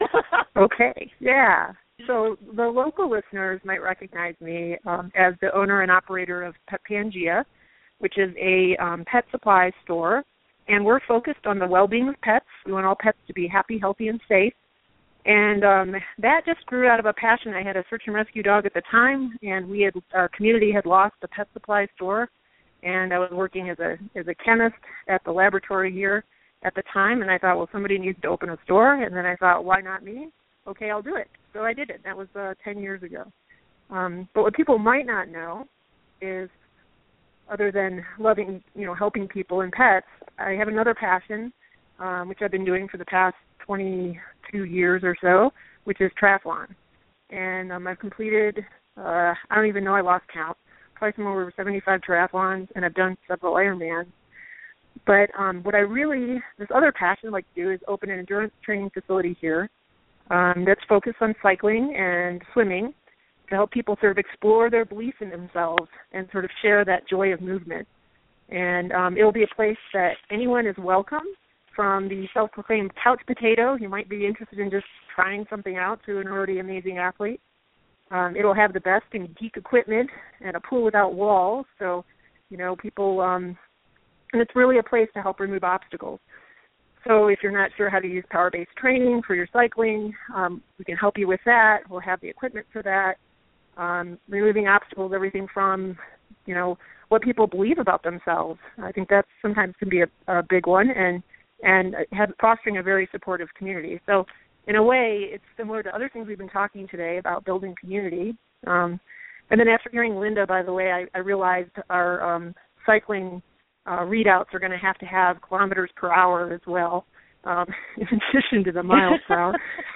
Okay, yeah. So the local listeners might recognize me um, as the owner and operator of Pet Pangea, which is a um, pet supply store, and we're focused on the well-being of pets. We want all pets to be happy, healthy, and safe. And um, that just grew out of a passion. I had a search and rescue dog at the time, and we had our community had lost a pet supply store, and I was working as a as a chemist at the laboratory here at the time, and I thought, well, somebody needs to open a store, and then I thought, why not me? Okay, I'll do it. So I did it. That was uh, ten years ago. Um, but what people might not know is, other than loving, you know, helping people and pets, I have another passion, um, which I've been doing for the past twenty-two years or so, which is triathlon. And um, I've completed, uh, I don't even know, I lost count, probably some over seventy-five triathlons, and I've done several Ironmans. But um, what I really, this other passion I'd like to do is open an endurance training facility here um, that's focused on cycling and swimming to help people sort of explore their belief in themselves and sort of share that joy of movement. And um, it'll be a place that anyone is welcome, from the self-proclaimed couch potato who might be interested in just trying something out to an already amazing athlete. Um, it'll have the best in geek equipment and a pool without walls, so, you know, people, um, and it's really a place to help remove obstacles. So if you're not sure how to use power-based training for your cycling, um, we can help you with that. We'll have the equipment for that. Um, removing obstacles, everything from, you know, what people believe about themselves. I think that sometimes can be a, a big one, and and have, fostering a very supportive community. So in a way, it's similar to other things we've been talking today about building community. Um, and then after hearing Linda, by the way, I, I realized our um, cycling uh, readouts are going to have to have kilometers per hour as well, um, in addition to the miles per hour.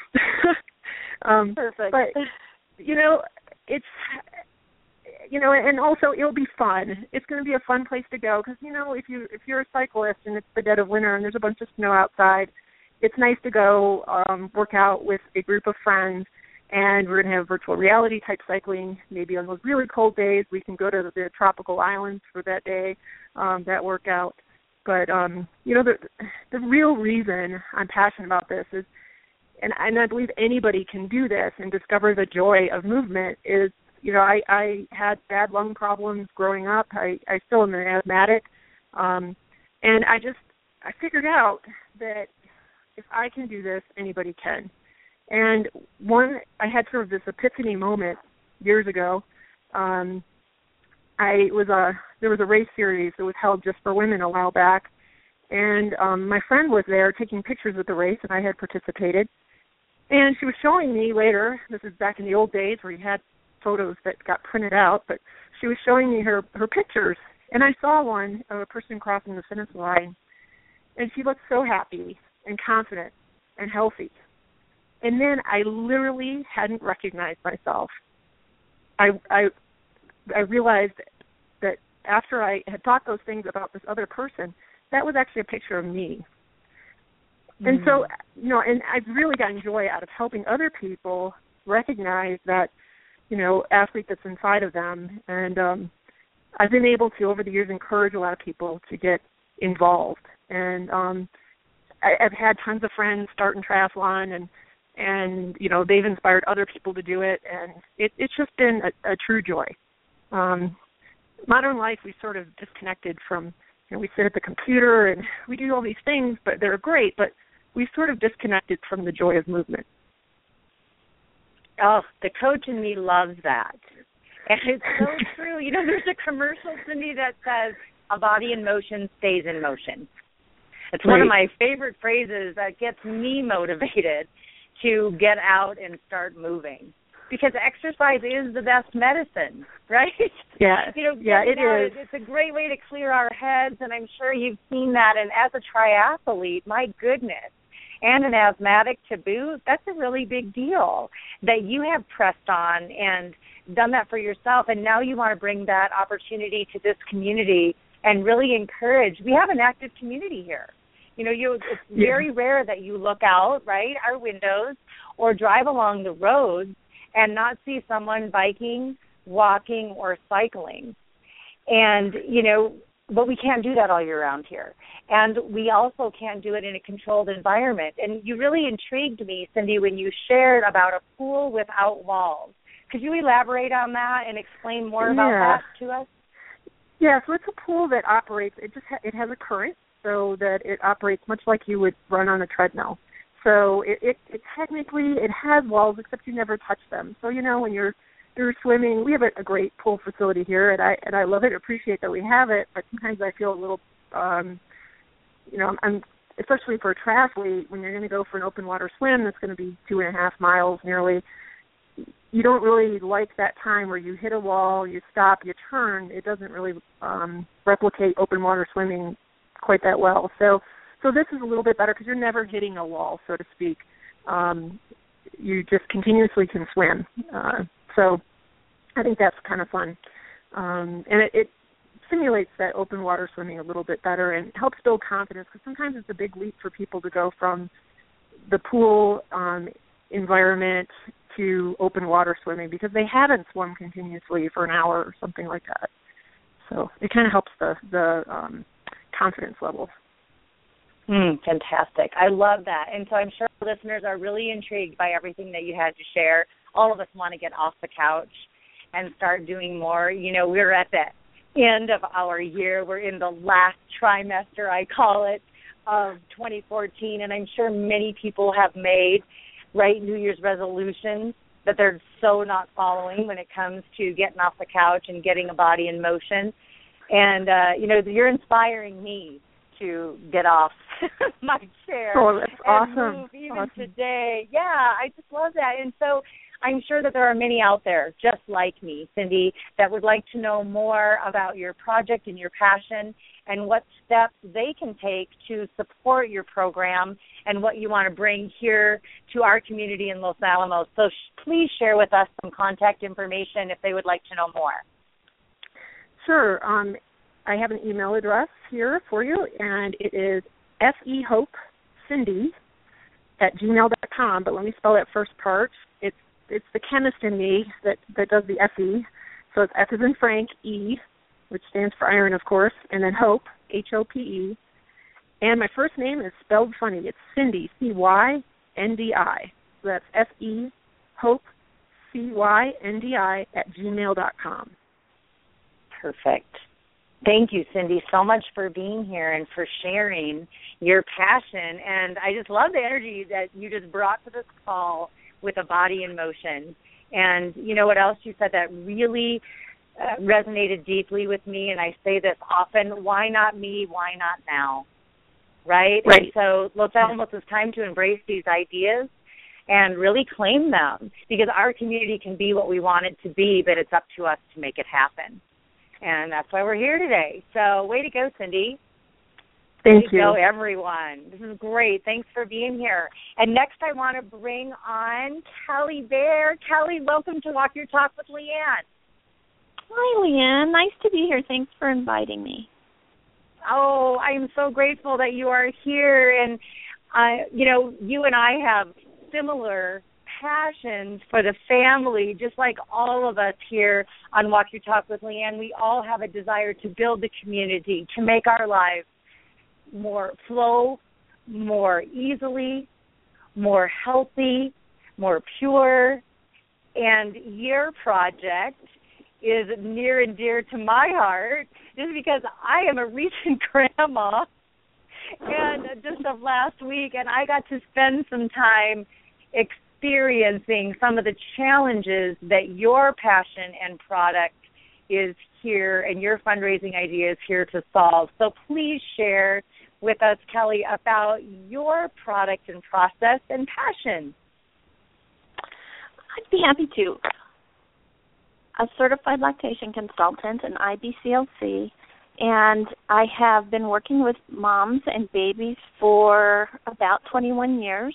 um, Perfect. But, you know, it's... You know, and also it'll be fun. It's going to be a fun place to go because, you know, if you if you're a cyclist and it's the dead of winter and there's a bunch of snow outside, it's nice to go um, work out with a group of friends. And we're going to have virtual reality type cycling. Maybe on those really cold days, we can go to the, the tropical islands for that day, um, that workout. But um, you know, the the real reason I'm passionate about this is, and, and I believe anybody can do this and discover the joy of movement is, you know, I, I had bad lung problems growing up. I, I still am an asthmatic. Um, and I just, I figured out that if I can do this, anybody can. And one, I had sort of this epiphany moment years ago. Um, I was a, there was a race series that was held just for women a while back. And um, my friend was there taking pictures of the race, and I had participated. And she was showing me later, this is back in the old days where you had photos that got printed out, but she was showing me her, her pictures. And I saw one of a person crossing the finish line, and she looked so happy and confident and healthy. And then I literally hadn't recognized myself. I, I, I realized that after I had thought those things about this other person, that was actually a picture of me. Mm-hmm. And so, you know, and I've really gotten joy out of helping other people recognize that, you know, athlete that's inside of them. And um, I've been able to, over the years, encourage a lot of people to get involved. And um, I, I've had tons of friends start in triathlon, and, and you know, they've inspired other people to do it. And it, it's just been a, a true joy. Um, modern life, we sort of disconnected from, you know, we sit at the computer and we do all these things, but they're great, but we've sort of disconnected from the joy of movement. Oh, the coach in me loves that. And it's so true. You know, there's a commercial, Cindy, that says, a body in motion stays in motion. It's right. One of my favorite phrases that gets me motivated to get out and start moving. Because exercise is the best medicine, right? Yeah, you know, yeah, it out, is. It's a great way to clear our heads, and I'm sure you've seen that. And as a triathlete, my goodness, and an asthmatic to boot, that's a really big deal that you have pressed on and done that for yourself, and now you want to bring that opportunity to this community and really encourage. We have an active community here. You know, you, it's yeah. very rare that you look out, right, our windows, or drive along the roads and not see someone biking, walking, or cycling. And, you know, but we can't do that all year round here. And we also can't do it in a controlled environment. And you really intrigued me, Cindy, when you shared about a pool without walls. Could you elaborate on that and explain more about yeah. that to us? Yeah, so it's a pool that operates, it just ha- it has a current so that it operates much like you would run on a treadmill. So it, it, it technically, it has walls, except you never touch them. So, you know, when you're you're swimming, we have a, a great pool facility here, and I and I love it, appreciate that we have it, but sometimes I feel a little, um, you know, I'm especially for a triathlete, when you're going to go for an open water swim that's going to be two and a half miles nearly, you don't really like that time where you hit a wall, you stop, you turn. It doesn't really um, replicate open water swimming quite that well. So so this is a little bit better because you're never hitting a wall, so to speak. Um, you just continuously can swim. Uh, so I think that's kind of fun. Um, and it, it simulates that open water swimming a little bit better and helps build confidence, because sometimes it's a big leap for people to go from the pool um, environment to open water swimming because they haven't swum continuously for an hour or something like that. So it kind of helps the, the um, confidence levels. Mm, fantastic. I love that. And so I'm sure listeners are really intrigued by everything that you had to share. All of us want to get off the couch and start doing more. You know, we're at the end of our year. We're in the last trimester, I call it, of twenty fourteen, and I'm sure many people have made, right, New Year's resolutions that they're so not following when it comes to getting off the couch and getting a body in motion. And, uh, you know, you're inspiring me to get off my chair oh, that's and awesome. move even awesome. today. Yeah, I just love that. And so I'm sure that there are many out there just like me, Cindy, that would like to know more about your project and your passion and what steps they can take to support your program and what you want to bring here to our community in Los Alamos. So sh- please share with us some contact information if they would like to know more. Sure. Um, I have an email address here for you, and it is fehopecindy at gmail dot com. But let me spell that first part. It's it's the chemist in me that, that does the F E. So it's F as in Frank, E, which stands for iron, of course, and then Hope, H O P E. And my first name is spelled funny. It's Cindy, C Y N D I. So that's F E, Hope, C Y N D I at gmail dot com. Perfect. Thank you, Cindy, so much for being here and for sharing your passion. And I just love the energy that you just brought to this call with a body in motion. And you know what else you said that really uh, resonated deeply with me, and I say this often, why not me, why not now, right? Right. And so Los Alamos, it's time to embrace these ideas and really claim them, because our community can be what we want it to be, but it's up to us to make it happen. And that's why we're here today. So way to go, Cindy. Thank way to you. go, everyone. This is great. Thanks for being here. And next I want to bring on Kelly Bear. Kelly, welcome to Walk Your Talk with Leanne. Hi, Leanne. Nice to be here. Thanks for inviting me. Oh, I am so grateful that you are here. And, uh, you know, you and I have similar passions for the family, just like all of us here on Walk Your Talk with Leanne. We all have a desire to build the community, to make our lives more flow, more easily, more healthy, more pure. And your project is near and dear to my heart just because I am a recent grandma, and just of last week, and I got to spend some time experiencing some of the challenges that your passion and product is here and your fundraising idea is here to solve. So please share with us, Kelly, about your product and process and passion. I'd be happy to. A certified lactation consultant, an I B C L C, and I have been working with moms and babies for about twenty-one years.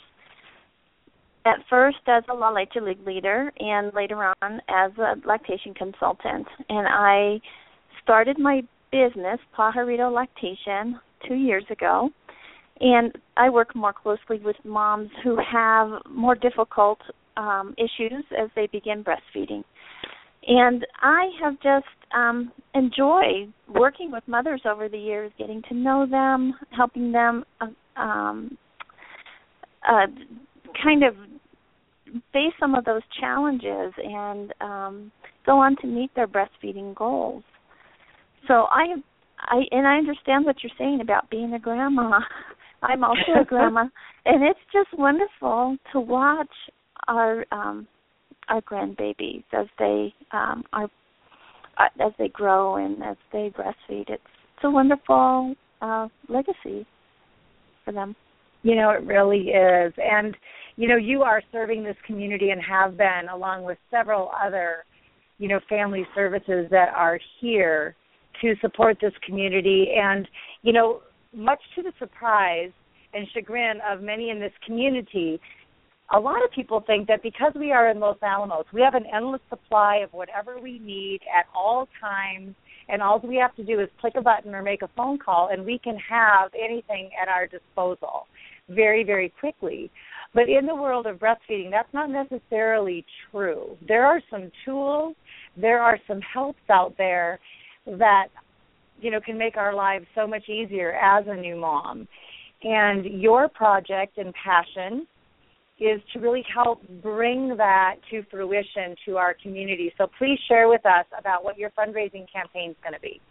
At first as a La Leche League leader and later on as a lactation consultant. And I started my business, Pajarito Lactation, two years ago. And I work more closely with moms who have more difficult um, issues as they begin breastfeeding. And I have just um, enjoyed working with mothers over the years, getting to know them, helping them uh, um, uh, kind of face some of those challenges and um, go on to meet their breastfeeding goals. So I, I, and I understand what you're saying about being a grandma. I'm also a grandma, and it's just wonderful to watch our um, our grandbabies as they um, are uh, as they grow and as they breastfeed. It's, it's a wonderful uh, legacy for them. You know, it really is. And, you know, you are serving this community and have been, along with several other, you know, family services that are here to support this community. And, you know, much to the surprise and chagrin of many in this community, a lot of people think that because we are in Los Alamos, we have an endless supply of whatever we need at all times, and all we have to do is click a button or make a phone call, and we can have anything at our disposal very, very quickly. But in the world of breastfeeding, that's not necessarily true. There are some tools, there are some helps out there that, you know, can make our lives so much easier as a new mom. And your project and passion is to really help bring that to fruition to our community. So please share with us about what your fundraising campaign is going to be.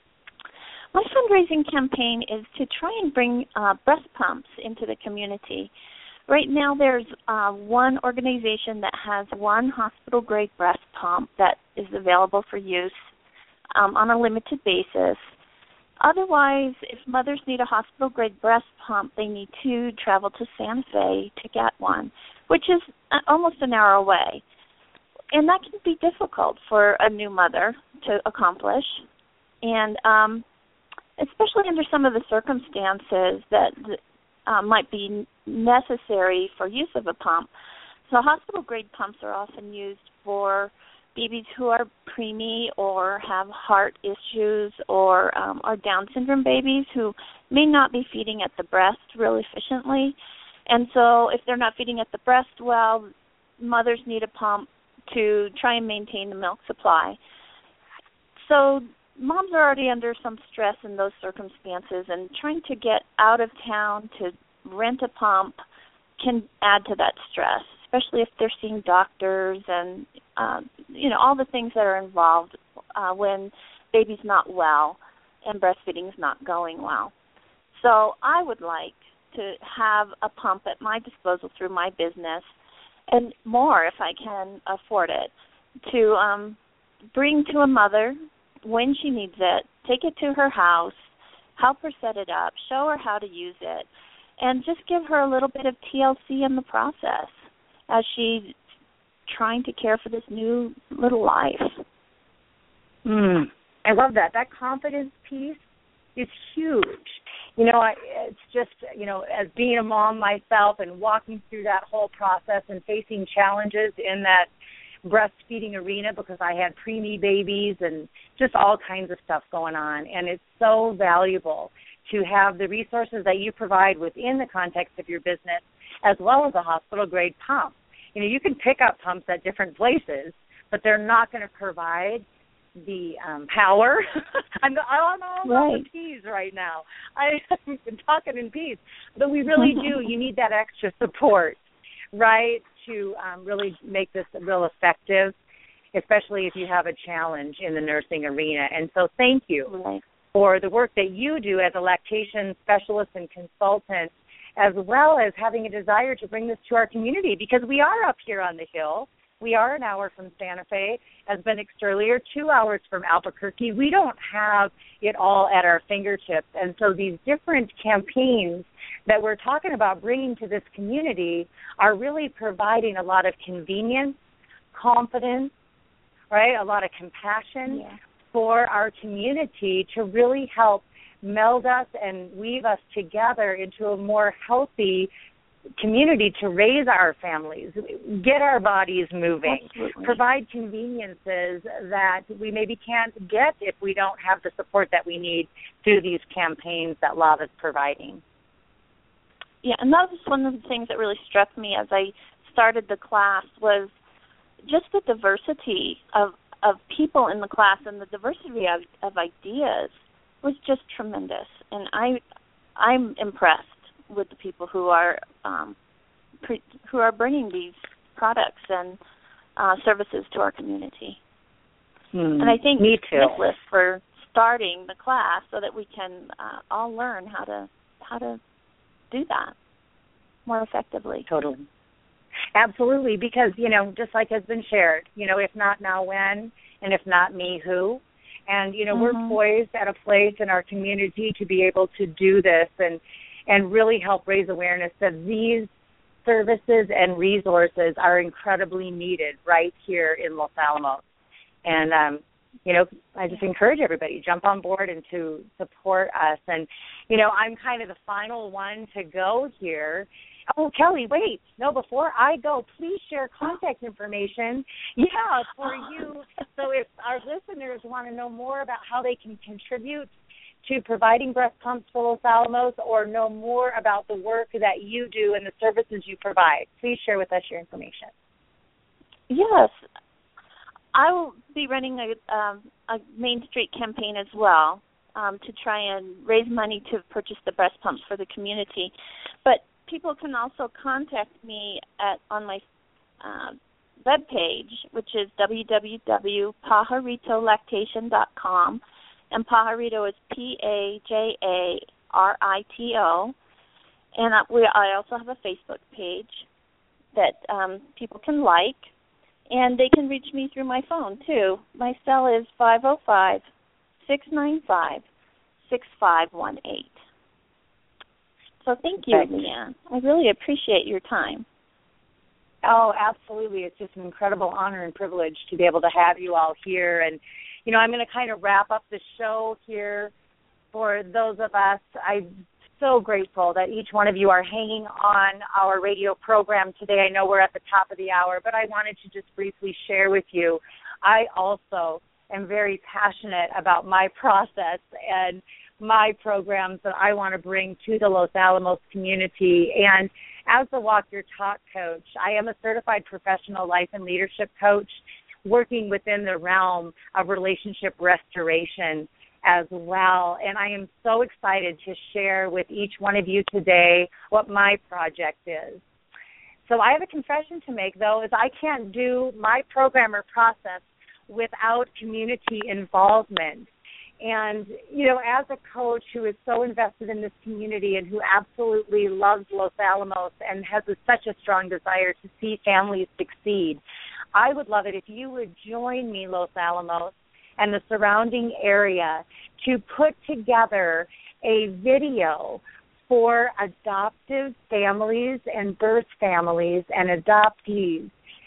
My fundraising campaign is to try and bring uh, breast pumps into the community. Right now there's uh, one organization that has one hospital-grade breast pump that is available for use um, on a limited basis. Otherwise, if mothers need a hospital-grade breast pump, they need to travel to Santa Fe to get one, which is almost an hour away. And that can be difficult for a new mother to accomplish. And um, especially under some of the circumstances that uh, might be necessary for use of a pump. So hospital-grade pumps are often used for babies who are preemie or have heart issues or um, are Down syndrome babies who may not be feeding at the breast real efficiently. And so if they're not feeding at the breast well, mothers need a pump to try and maintain the milk supply. So moms are already under some stress in those circumstances, and trying to get out of town to rent a pump can add to that stress especially if they're seeing doctors and, um, you know, all the things that are involved uh, when baby's not well and breastfeeding's not going well. So I would like to have a pump at my disposal through my business, and more if I can afford it, to um, bring to a mother when she needs it, take it to her house, help her set it up, show her how to use it, and just give her a little bit of T L C in the process as she's trying to care for this new little life. Mm, I love that. That confidence piece is huge. You know, I, it's just, you know, as being a mom myself and walking through that whole process and facing challenges in that breastfeeding arena because I had preemie babies and just all kinds of stuff going on. And it's so valuable to have the resources that you provide within the context of your business as well as a hospital-grade pump. You know, you can pick up pumps at different places, but they're not going to provide the um, power. I'm, I'm all about right. the P's right now. I've been talking in P's. But we really do. You need that extra support, right, to um, really make this real effective, especially if you have a challenge in the nursing arena. And so thank you right. for the work that you do as a lactation specialist and consultant, as well as having a desire to bring this to our community, because we are up here on the hill. We are an hour from Santa Fe, as Ben explained earlier, two hours from Albuquerque. We don't have it all at our fingertips. And so these different campaigns that we're talking about bringing to this community are really providing a lot of convenience, confidence, right, a lot of compassion yeah. for our community to really help meld us and weave us together into a more healthy community to raise our families, get our bodies moving, Absolutely. provide conveniences that we maybe can't get if we don't have the support that we need through these campaigns that Lava's providing. Yeah, and that was one of the things that really struck me as I started the class was just the diversity of, of people in the class, and the diversity of, of ideas was just tremendous. And I, I'm impressed with the people who are um, pre- who are bringing these products and uh, services to our community. Mm, and I think me too. Nicholas for starting the class so that we can uh, all learn how to how to do that more effectively. Totally. Absolutely, because, you know, just like has been shared, you know, if not now, when, and if not me, who? And, you know, mm-hmm. we're poised at a place in our community to be able to do this and and really help raise awareness that these services and resources are incredibly needed right here in Los Alamos. And, um, you know, I just encourage everybody, jump on board and to support us. And, you know, I'm kind of the final one to go here. Oh, Kelly, wait. No, before I go, please share contact information. Yeah, for you. So if our listeners want to know more about how they can contribute to providing breast pumps for Los Alamos or know more about the work that you do and the services you provide, please share with us your information. Yes. I will be running a, um, a Main Street campaign as well um, to try and raise money to purchase the breast pumps for the community. But people can also contact me at on my uh, webpage, which is w w w dot pajarito lactation dot com. And Pajarito is P A J A R I T O. And we, I also have a Facebook page that um, people can like. And they can reach me through my phone, too. My cell is five oh five, six nine five, six five one eight. So thank you, Thanks. Leanne. I really appreciate your time. Oh, absolutely. It's just an incredible honor and privilege to be able to have you all here. And you know, I'm going to kind of wrap up the show here for those of us. I'm so grateful that each one of you are hanging on our radio program today. I know we're at the top of the hour, but I wanted to just briefly share with you. I also am very passionate about my process and my programs that I want to bring to the Los Alamos community. And as the Walk Your Talk coach, I am a certified professional life and leadership coach, working within the realm of relationship restoration as well. And I am so excited to share with each one of you today what my project is. So I have a confession to make, though, is I can't do my program or process without community involvement. And, you know, as a coach who is so invested in this community and who absolutely loves Los Alamos and has a, such a strong desire to see families succeed, I would love it if you would join me, Los Alamos, and the surrounding area to put together a video for adoptive families and birth families and adoptees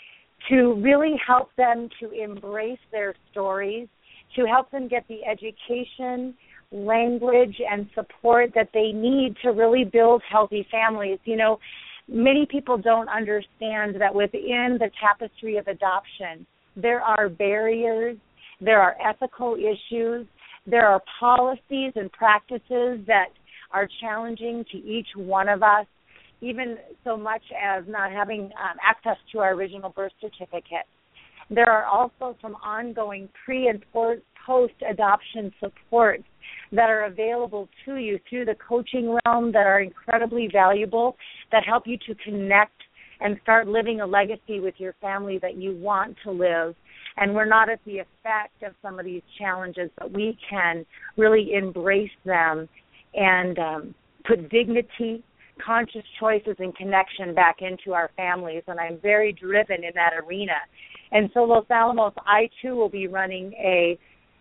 to really help them to embrace their stories, to help them get the education, language, and support that they need to really build healthy families. You know, many people don't understand that within the tapestry of adoption, there are barriers, there are ethical issues, there are policies and practices that are challenging to each one of us, even so much as not having um, access to our original birth certificate. There are also some ongoing pre- and post-adoption supports that are available to you through the coaching realm that are incredibly valuable, that help you to connect and start living a legacy with your family that you want to live. And we're not at the effect of some of these challenges, but we can really embrace them and um, put dignity, conscious choices, and connection back into our families. And I'm very driven in that arena. And so Los Alamos, I too will be running a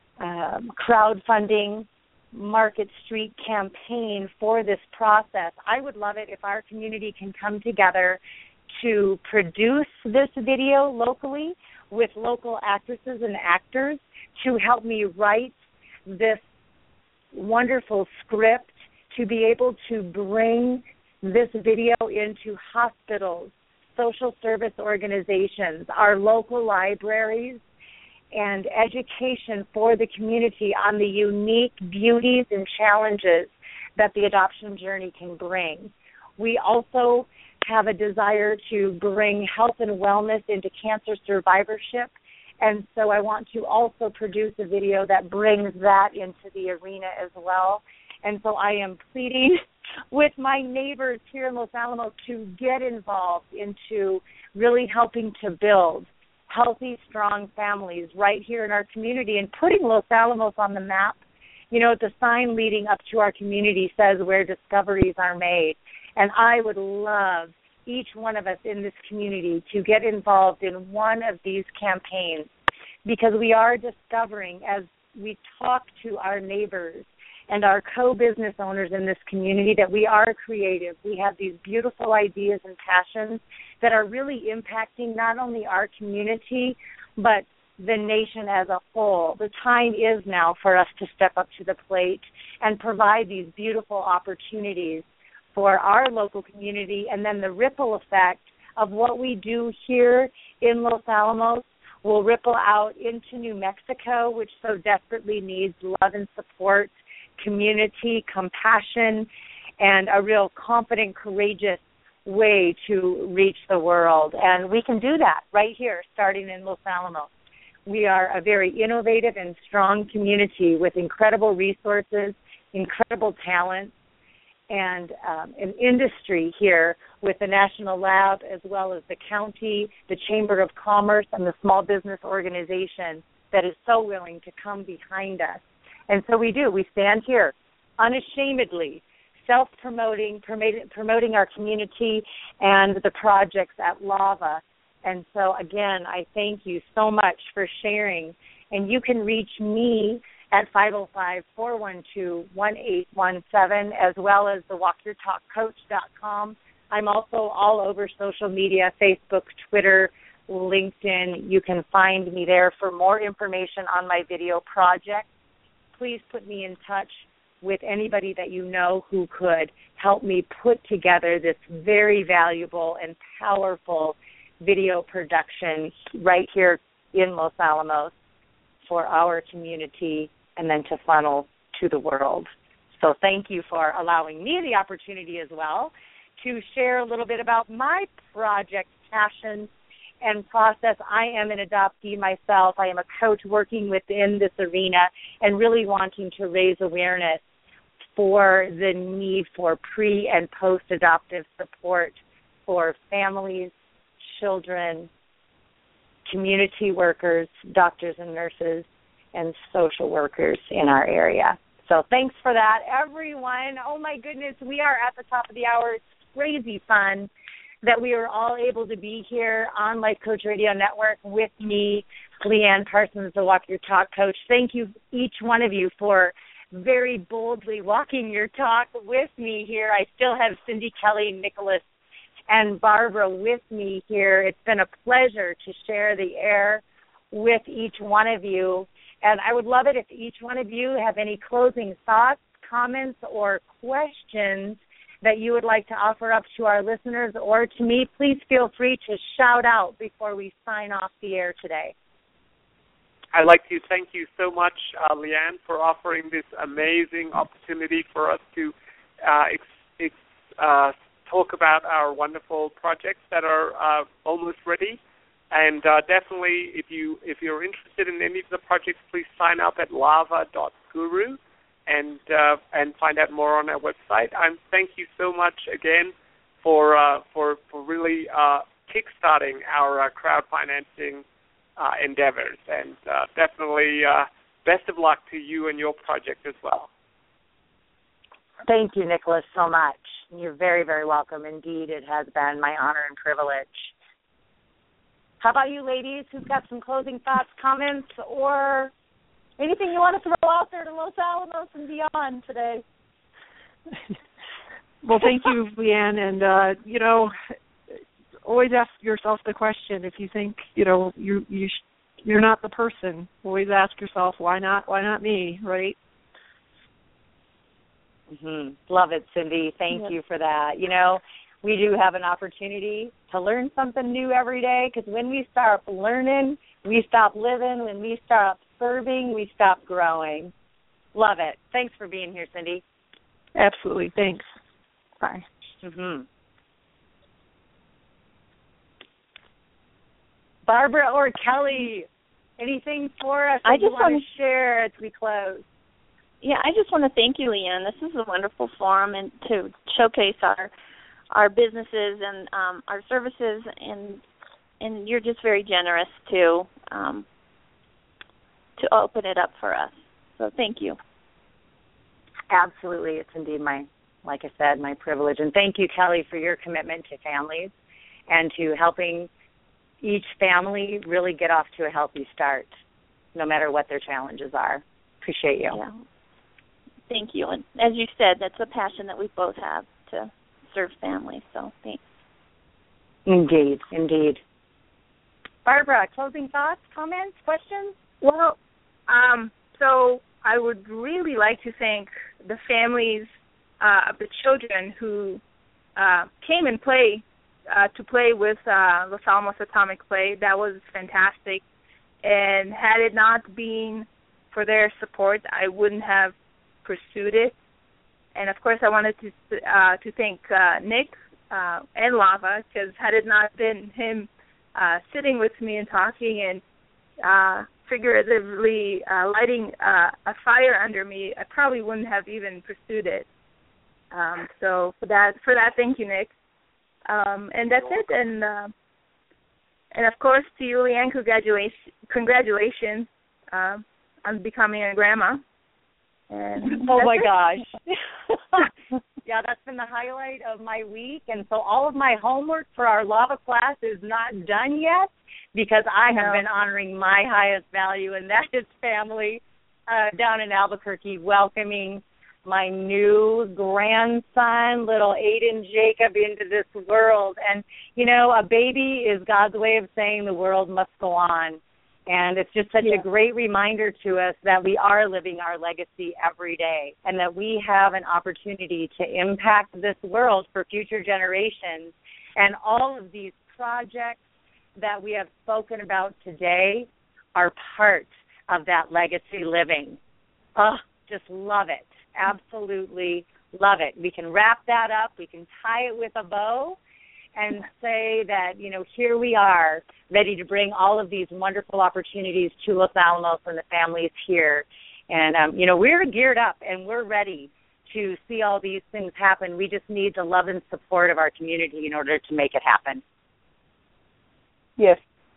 um, crowdfunding Market Street campaign for this process. I would love it if our community can come together to produce this video locally with local actresses and actors to help me write this wonderful script to be able to bring this video into hospitals, social service organizations, our local libraries, and education for the community on the unique beauties and challenges that the adoption journey can bring. We also have a desire to bring health and wellness into cancer survivorship, and so I want to also produce a video that brings that into the arena as well. And so I am pleading with my neighbors here in Los Alamos to get involved into really helping to build healthy, strong families right here in our community and putting Los Alamos on the map. You know, the sign leading up to our community says where discoveries are made. And I would love each one of us in this community to get involved in one of these campaigns, because we are discovering as we talk to our neighbors and our co-business owners in this community that we are creative. We have these beautiful ideas and passions that are really impacting not only our community, but the nation as a whole. The time is now for us to step up to the plate and provide these beautiful opportunities for our local community, and then the ripple effect of what we do here in Los Alamos will ripple out into New Mexico, which so desperately needs love and support, community, compassion, and a real confident, courageous way to reach the world. And we can do that right here, starting in Los Alamos. We are a very innovative and strong community with incredible resources, incredible talent, and um, an industry here with the National Lab as well as the county, the Chamber of Commerce, and the small business organization that is so willing to come behind us. And so we do. We stand here unashamedly, self-promoting, promoting, promoting our community and the projects at LAVA. And so, again, I thank you so much for sharing. And you can reach me at five oh five, four one two, one eight one seven, as well as the walk your talk coach dot com. I'm also all over social media, Facebook, Twitter, LinkedIn. You can find me there for more information on my video project. Please put me in touch with anybody that you know who could help me put together this very valuable and powerful video production right here in Los Alamos for our community and then to funnel to the world. So thank you for allowing me the opportunity as well to share a little bit about my project, passion, and process. I am an adoptee myself. I am a coach working within this arena and really wanting to raise awareness for the need for pre- and post-adoptive support for families, children, community workers, doctors and nurses, and social workers in our area. So thanks for that, everyone. Oh, my goodness, we are at the top of the hour. It's crazy fun that we are all able to be here on Life Coach Radio Network with me, Leanne Parsons, the Walk Your Talk Coach. Thank you, each one of you, for very boldly walking your talk with me here. I still have Cindy, Kelly, Nicholas, and Barbara with me here. It's been a pleasure to share the air with each one of you. And I would love it if each one of you have any closing thoughts, comments, or questions that you would like to offer up to our listeners or to me. Please feel free to shout out before we sign off the air today. I'd like to thank you so much, uh, Leanne, for offering this amazing opportunity for us to uh, ex- ex- uh, talk about our wonderful projects that are uh, almost ready. And uh, definitely, if you if you're interested in any of the projects, please sign up at lava dot guru and uh, and find out more on our website. And thank you so much again for uh, for for really uh, kickstarting our uh, crowd financing uh, endeavors. And uh, definitely, uh, best of luck to you and your project as well. Thank you, Nicholas, so much. You're very, very welcome. Indeed, it has been my honor and privilege. How about you, ladies? Who's got some closing thoughts, comments, or anything you want to throw out there to Los Alamos and beyond today? Well, thank you, Leanne. And, uh, you know, always ask yourself the question. If you think, you know, you, you sh- you're not the person, always ask yourself, why not, why not me, right? Mm-hmm. Love it, Cindy. Thank yep. you for that. You know, we do have an opportunity to learn something new every day, because when we start learning, we stop living. When we stop serving, we stop growing. Love it. Thanks for being here, Cindy. Absolutely. Thanks. Bye. Mm-hmm. Barbara or Kelly, anything for us that I you just want want to share as we close? Yeah, I just want to thank you, Leanne. This is a wonderful forum and to showcase our our businesses and um, our services, and and you're just very generous to um, to open it up for us. So thank you. Absolutely, it's indeed my, like I said, my privilege. And thank you, Kelly, for your commitment to families and to helping each family really get off to a healthy start, no matter what their challenges are. Appreciate you. Yeah. Thank you. And as you said, that's a passion that we both have to serve families, so thanks. Indeed, indeed. Barbara, closing thoughts, comments, questions? Well, um, so I would really like to thank the families uh, of the children who uh, came and play uh, to play with uh, Los Alamos Atomic Play. That was fantastic. And had it not been for their support, I wouldn't have pursued it. And of course, I wanted to uh, to thank uh, Nick uh, and Lava, because had it not been him uh, sitting with me and talking and uh, figuratively uh, lighting uh, a fire under me, I probably wouldn't have even pursued it. Um, so for that, for that, thank you, Nick. Um, and that's it. And uh, and of course, to you, Leanne, congratulations, congratulations uh, on becoming a grandma. And oh my gosh. Yeah, that's been the highlight of my week. And so all of my homework for our Lava class is not done yet, because I have no. been honoring my highest value, and that is family uh, down in Albuquerque, welcoming my new grandson, little Aiden Jacob, into this world. And, you know, a baby is God's way of saying the world must go on. And it's just such yeah. a great reminder to us that we are living our legacy every day, and that we have an opportunity to impact this world for future generations. And all of these projects that we have spoken about today are part of that legacy living. Oh, just love it. Absolutely love it. We can wrap that up. We can tie it with a bow and say that, you know, here we are ready to bring all of these wonderful opportunities to Los Alamos and the families here. And, um, you know, we're geared up and we're ready to see all these things happen. We just need the love and support of our community in order to make it happen. Yes.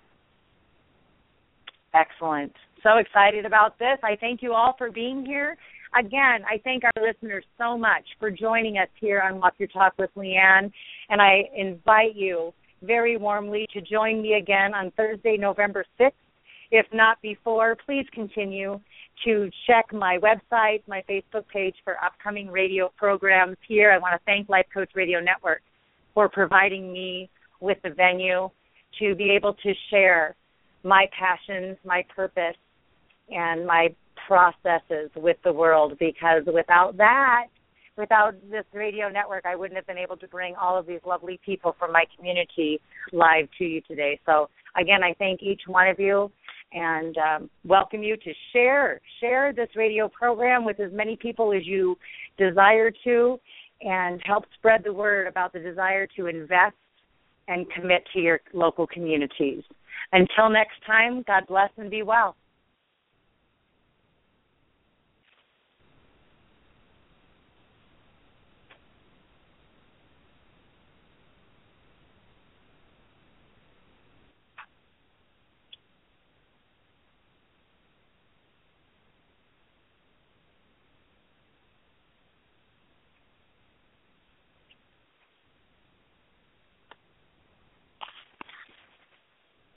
Excellent. So excited about this. I thank you all for being here. Again, I thank our listeners so much for joining us here on Walk Your Talk with Leanne, and I invite you very warmly to join me again on Thursday, November sixth. If not before, please continue to check my website, my Facebook page for upcoming radio programs here. I want to thank Life Coach Radio Network for providing me with the venue to be able to share my passions, my purpose, and my processes with the world, because without that, without this radio network, I wouldn't have been able to bring all of these lovely people from my community live to you today. So, again, I thank each one of you and um, welcome you to share, share this radio program with as many people as you desire to, and help spread the word about the desire to invest and commit to your local communities. Until next time, God bless and be well.